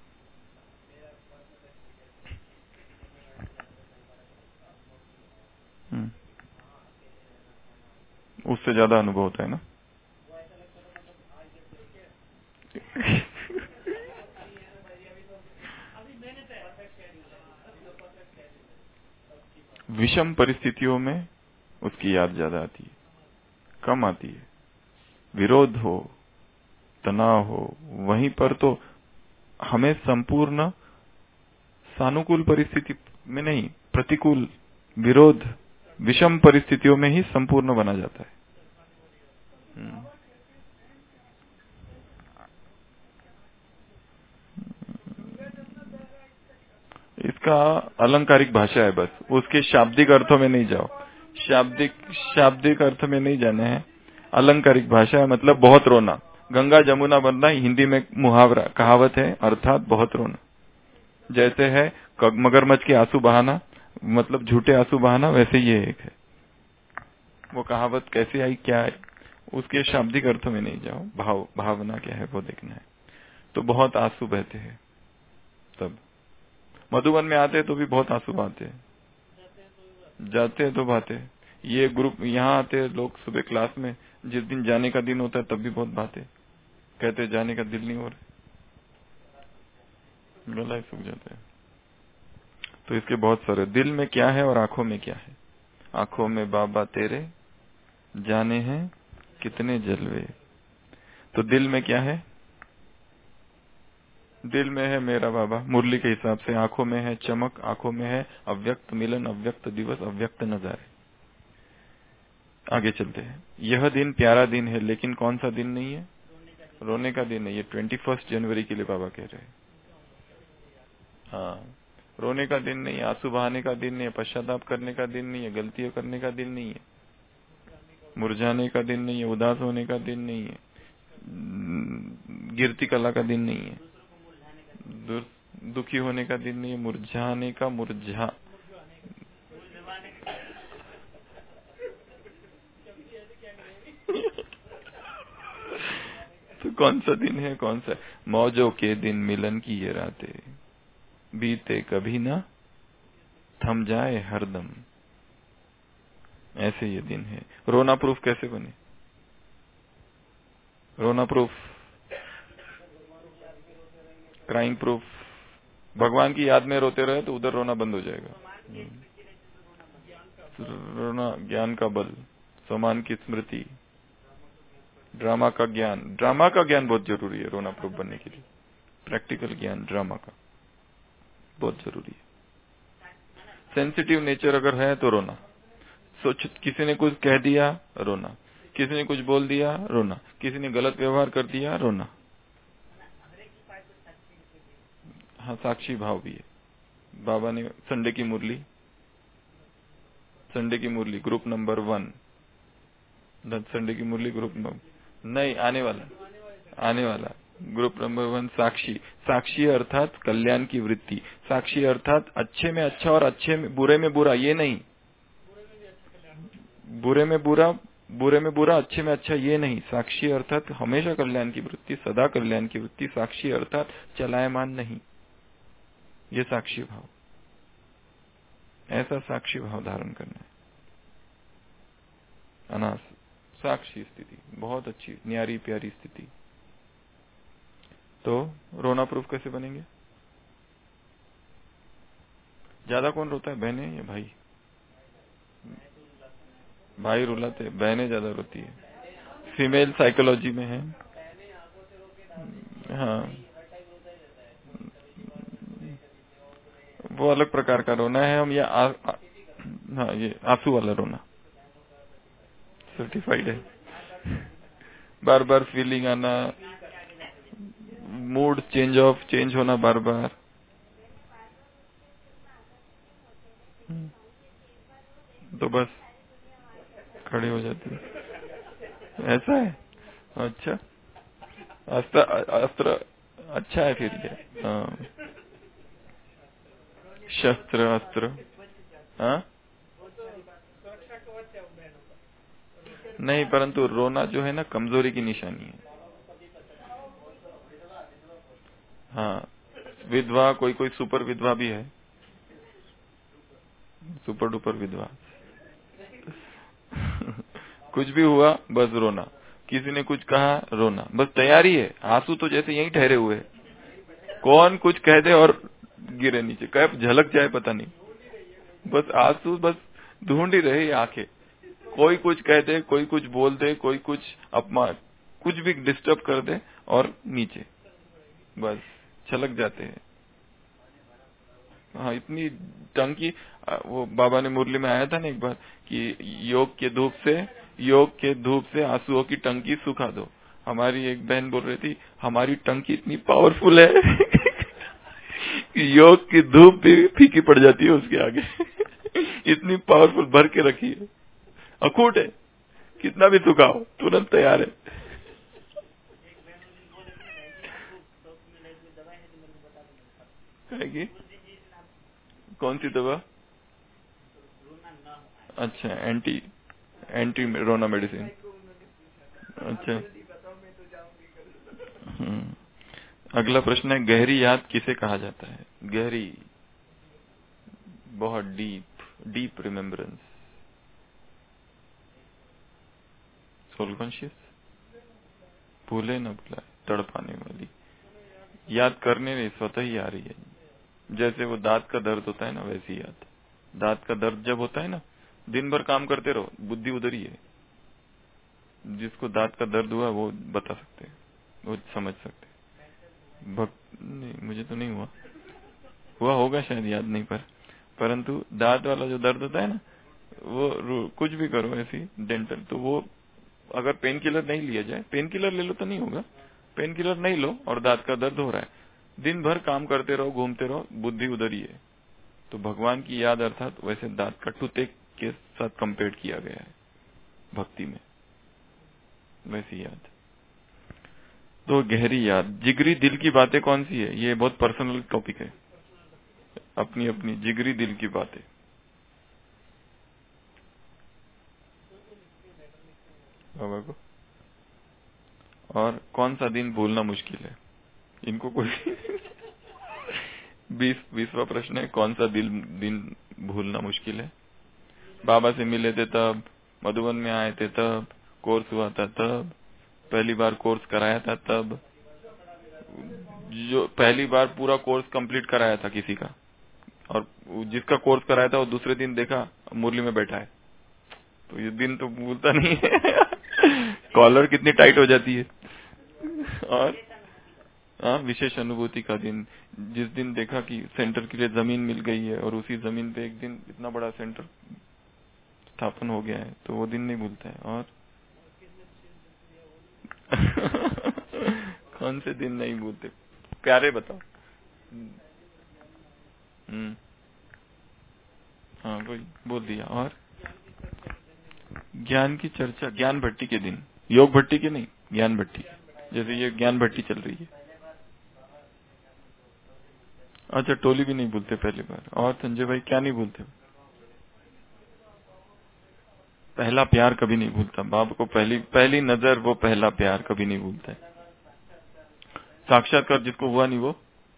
उससे ज्यादा अनुभव होता है ना। विषम परिस्थितियों में उसकी याद ज्यादा आती है, कम आती है। विरोध हो, तनाव हो, वहीं पर तो हमें संपूर्ण सानुकूल परिस्थिति में नहीं, प्रतिकूल, विरोध, विषम परिस्थितियों में ही संपूर्ण बना जाता है। इसका अलंकारिक भाषा है, बस उसके शाब्दिक अर्थों में नहीं जाओ, शाब्दिक शाब्दिक अर्थ में नहीं जाने हैं। अलंकारिक भाषा है, मतलब बहुत रोना, गंगा जमुना बनना हिंदी में मुहावरा कहावत है, अर्थात बहुत रोना। जैसे है मगरमच्छ के आंसू बहाना, मतलब झूठे आंसू बहाना, वैसे ये एक है। वो कहावत कैसे आई, क्या है, उसके शाब्दिक अर्थों में नहीं जाओ, भाव भावना क्या है वो देखना है। तो बहुत आंसू बहते हैं, तब मधुबन में आते तो भी बहुत आंसू बहाते हैं, जाते हैं तो बहाते। ये ग्रुप यहाँ आते लोग सुबह क्लास में, जिस दिन जाने का दिन होता है तब भी बहुत बहाते, कहते जाने का दिल नहीं हो रहा, गला ही सूख जाता है। तो इसके बहुत सारे, दिल में क्या है और आंखों में क्या है। आंखों में बाबा तेरे जाने हैं कितने जलवे, तो दिल में क्या है, दिल में है मेरा बाबा, मुरली के हिसाब से आंखों में है चमक, आंखों में है अव्यक्त मिलन, अव्यक्त दिवस, अव्यक्त नजारे। आगे चलते हैं। यह दिन प्यारा दिन है, लेकिन कौन सा दिन नहीं है, रोने का दिन है। ये ट्वेंटी फर्स्ट जनवरी के लिए बाबा कह रहे हैं। हाँ, रोने का दिन नहीं है, आंसू बहाने का दिन नहीं है, पश्चाताप करने का दिन नहीं है, गलतियां करने का दिन नहीं है, मुरझाने का दिन नहीं है, उदास होने का दिन नहीं है, गिरती कला का दिन नहीं है, दुखी होने का दिन नहीं है, मुरझाने का, मुरझा तो कौन सा दिन है, कौन सा, मौजों के दिन मिलन की ये रातें, बीते कभी ना थम जाए हरदम, ऐसे ये दिन है। रोना प्रूफ कैसे बने, रोना प्रूफ, क्राइंग प्रूफ, भगवान की याद में रोते रहे तो उधर रोना बंद हो जाएगा। रोना ज्ञान का बल, समान की स्मृति, ड्रामा का ज्ञान, ड्रामा का ज्ञान बहुत जरूरी है रोना प्रूफ बनने के लिए। प्रैक्टिकल ज्ञान ड्रामा का बहुत जरूरी है। सेंसिटिव नेचर अगर है तो रोना, सोच किसी ने कुछ कह दिया रोना, किसी ने कुछ बोल दिया रोना, किसी ने गलत व्यवहार कर दिया रोना। हाँ, साक्षी भाव भी है। बाबा ने संडे की मुरली, संडे की मुरली ग्रुप नंबर वन, संडे की मुरली ग्रुप नंबर नहीं, आने वाला आने वाला ग्रुप नंबर वन, साक्षी। साक्षी अर्थात कल्याण की वृत्ति, साक्षी अर्थात अच्छे में अच्छा और अच्छे में बुरे में बुरा, ये नहीं, बुरे में बुरा, बुरे में बुरा, अच्छे में अच्छा, ये नहीं। साक्षी अर्थात हमेशा कल्याण की वृत्ति, सदा कल्याण की वृत्ति। साक्षी अर्थात चलायमान नहीं, ये साक्षी भाव, ऐसा साक्षी भाव धारण करना है। अनास साक्षी स्थिति बहुत अच्छी, न्यारी प्यारी स्थिति। तो रोना प्रूफ कैसे बनेंगे, ज्यादा कौन रोता है, बहनें या भाई? भाई रुलाते, बहनें ज्यादा रोती है। फीमेल साइकोलॉजी में है। हाँ, वो अलग प्रकार का रोना है। हम या आ, आ, हाँ, ये आंसू वाला रोना सर्टिफाइड है। बार बार फीलिंग आना, मूड चेंज ऑफ चेंज होना बार बार। तो बस खड़ी हो जाती है। ऐसा है? अच्छा, अस्त्र अस्त्र अच्छा है फिर ये। हाँ, शस्त्र अस्त्र। हाँ नहीं, परंतु रोना जो है ना कमजोरी की निशानी है। हाँ, विधवा, कोई कोई सुपर विधवा भी है, सुपर डुपर विधवा। कुछ भी हुआ बस रोना, किसी ने कुछ कहा रोना, बस तैयारी है। आंसू तो जैसे यहीं ठहरे हुए, कौन कुछ कह दे और गिरे नीचे, कब झलक जाए पता नहीं, बस आंसू बस ढूंढ ही रहे आंखें। कोई कुछ कह दे, कोई कुछ बोल दे, कोई कुछ अपमान, कुछ भी डिस्टर्ब कर दे और नीचे बस छलक जाते हैं। हाँ, इतनी टंकी। वो बाबा ने मुरली में आया था ना एक बार कि योग के धूप से योग के धूप से आंसुओं की टंकी सुखा दो। हमारी एक बहन बोल रही थी हमारी टंकी इतनी पावरफुल है कि योग की धूप भी फीकी पड़ जाती है उसके आगे। इतनी पावरफुल भर के रखी है, अखूट है, कितना भी सुखाओ तुरंत तैयार है। है कौन सी दवा? अच्छा, एंटी एंटी रोना मेडिसिन। अच्छा, हम्म। अगला प्रश्न है, गहरी याद किसे कहा जाता है? गहरी, बहुत deep, deep remembrance, soul conscious, भूले न भुलाए, तड़पाने वाली, याद करने में स्वतः ही आ रही है। जैसे वो दांत का दर्द होता है ना, वैसी याद। दांत का दर्द जब होता है ना, दिन भर काम करते रहो, बुद्धि उधर ही है। जिसको दांत का दर्द हुआ वो बता सकते हैं, वो समझ सकते हैं। भक्त नहीं, मुझे तो नहीं हुआ, हुआ होगा शायद, याद नहीं, पर परंतु दांत वाला जो दर्द होता है ना, वो कुछ भी करो ऐसी डेंटल, तो वो अगर पेन किलर नहीं लिया जाए, पेन किलर ले लो तो नहीं होगा, पेन किलर नहीं लो और दांत का दर्द हो रहा है, दिन भर काम करते रहो, घूमते रहो, बुद्धि उधर ही है। तो भगवान की याद अर्थात वैसे दांत का टूथेक के साथ कंपेयर किया गया है भक्ति में, वैसी याद। तो गहरी याद, जिगरी दिल की बातें कौन सी है? ये बहुत पर्सनल टॉपिक है, अपनी अपनी जिगरी दिल की बातें। बाबा को। और कौन सा दिन भूलना मुश्किल है? इनको कोई बीस बीसवा प्रश्न है, कौन सा दिल दिन भूलना मुश्किल है? बाबा से मिले थे तब, मधुबन में आए थे तब, कोर्स हुआ था तब, पहली बार कोर्स कराया था तब, जो पहली बार पूरा कोर्स कंप्लीट कराया था किसी का, और जिसका कोर्स कराया था वो दूसरे दिन देखा मुरली में बैठा है, तो ये दिन तो भूलता नहीं है। कॉलर कितनी टाइट हो जाती है। और हाँ, विशेष अनुभूति का दिन, जिस दिन देखा कि सेंटर के लिए जमीन मिल गई है और उसी जमीन पे एक दिन इतना बड़ा सेंटर स्थापन हो गया है, तो वो दिन नहीं भूलता है। और कौन से दिन नहीं भूलते? प्यारे बताओ। हम्म, हाँ वही बोल दिया। और ज्ञान की चर्चा, ज्ञान भट्टी के दिन, योग भट्टी के नहीं, ज्ञान भट्टी, जैसे ये ज्ञान भट्टी चल रही है। अच्छा, टोली भी नहीं भूलते पहली बार। और संजय भाई क्या नहीं भूलते? पहला प्यार कभी नहीं भूलता, बाप को पहली पहली नजर, वो पहला प्यार कभी नहीं भूलता है। साक्षात्कार जिसको हुआ नहीं वो,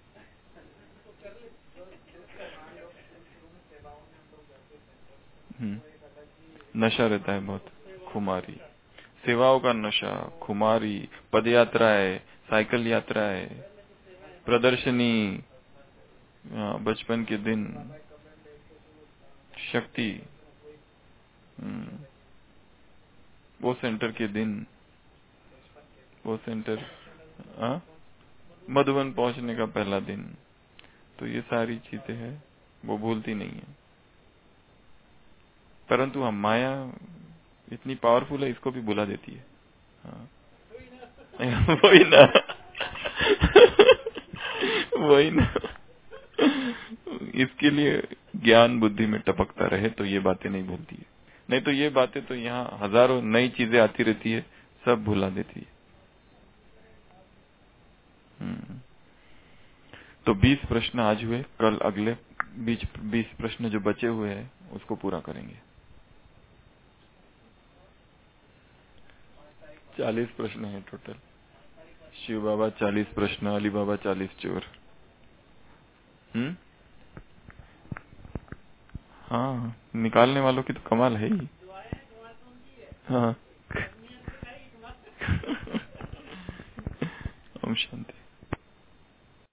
नशा रहता है बहुत, खुमारी, सेवाओं का नशा, खुमारी, पद यात्रा है, साइकिल यात्रा है, प्रदर्शनी, बचपन के दिन, शक्ति, हम्म, वो सेंटर के दिन, वो सेंटर आ? मधुबन पहुंचने का पहला दिन, तो ये सारी चीजें हैं वो भूलती नहीं है। परंतु हम माया इतनी पावरफुल है, इसको भी भुला देती है। हाँ। वही ना वही ना इसके लिए ज्ञान बुद्धि में टपकता रहे तो ये बातें नहीं भूलती है, नहीं तो ये बातें तो यहाँ हजारों नई चीजें आती रहती है, सब भुला देती है। हम्म। तो बीस प्रश्न आज हुए, कल अगले बीस बीस प्रश्न जो बचे हुए हैं उसको पूरा करेंगे। चालीस प्रश्न है टोटल। शिव बाबा चालीस प्रश्न, अली बाबा चालीस चोर। हम्म, हाँ, निकालने वालों की तो कमाल है ही। हाँ। ओम शांति।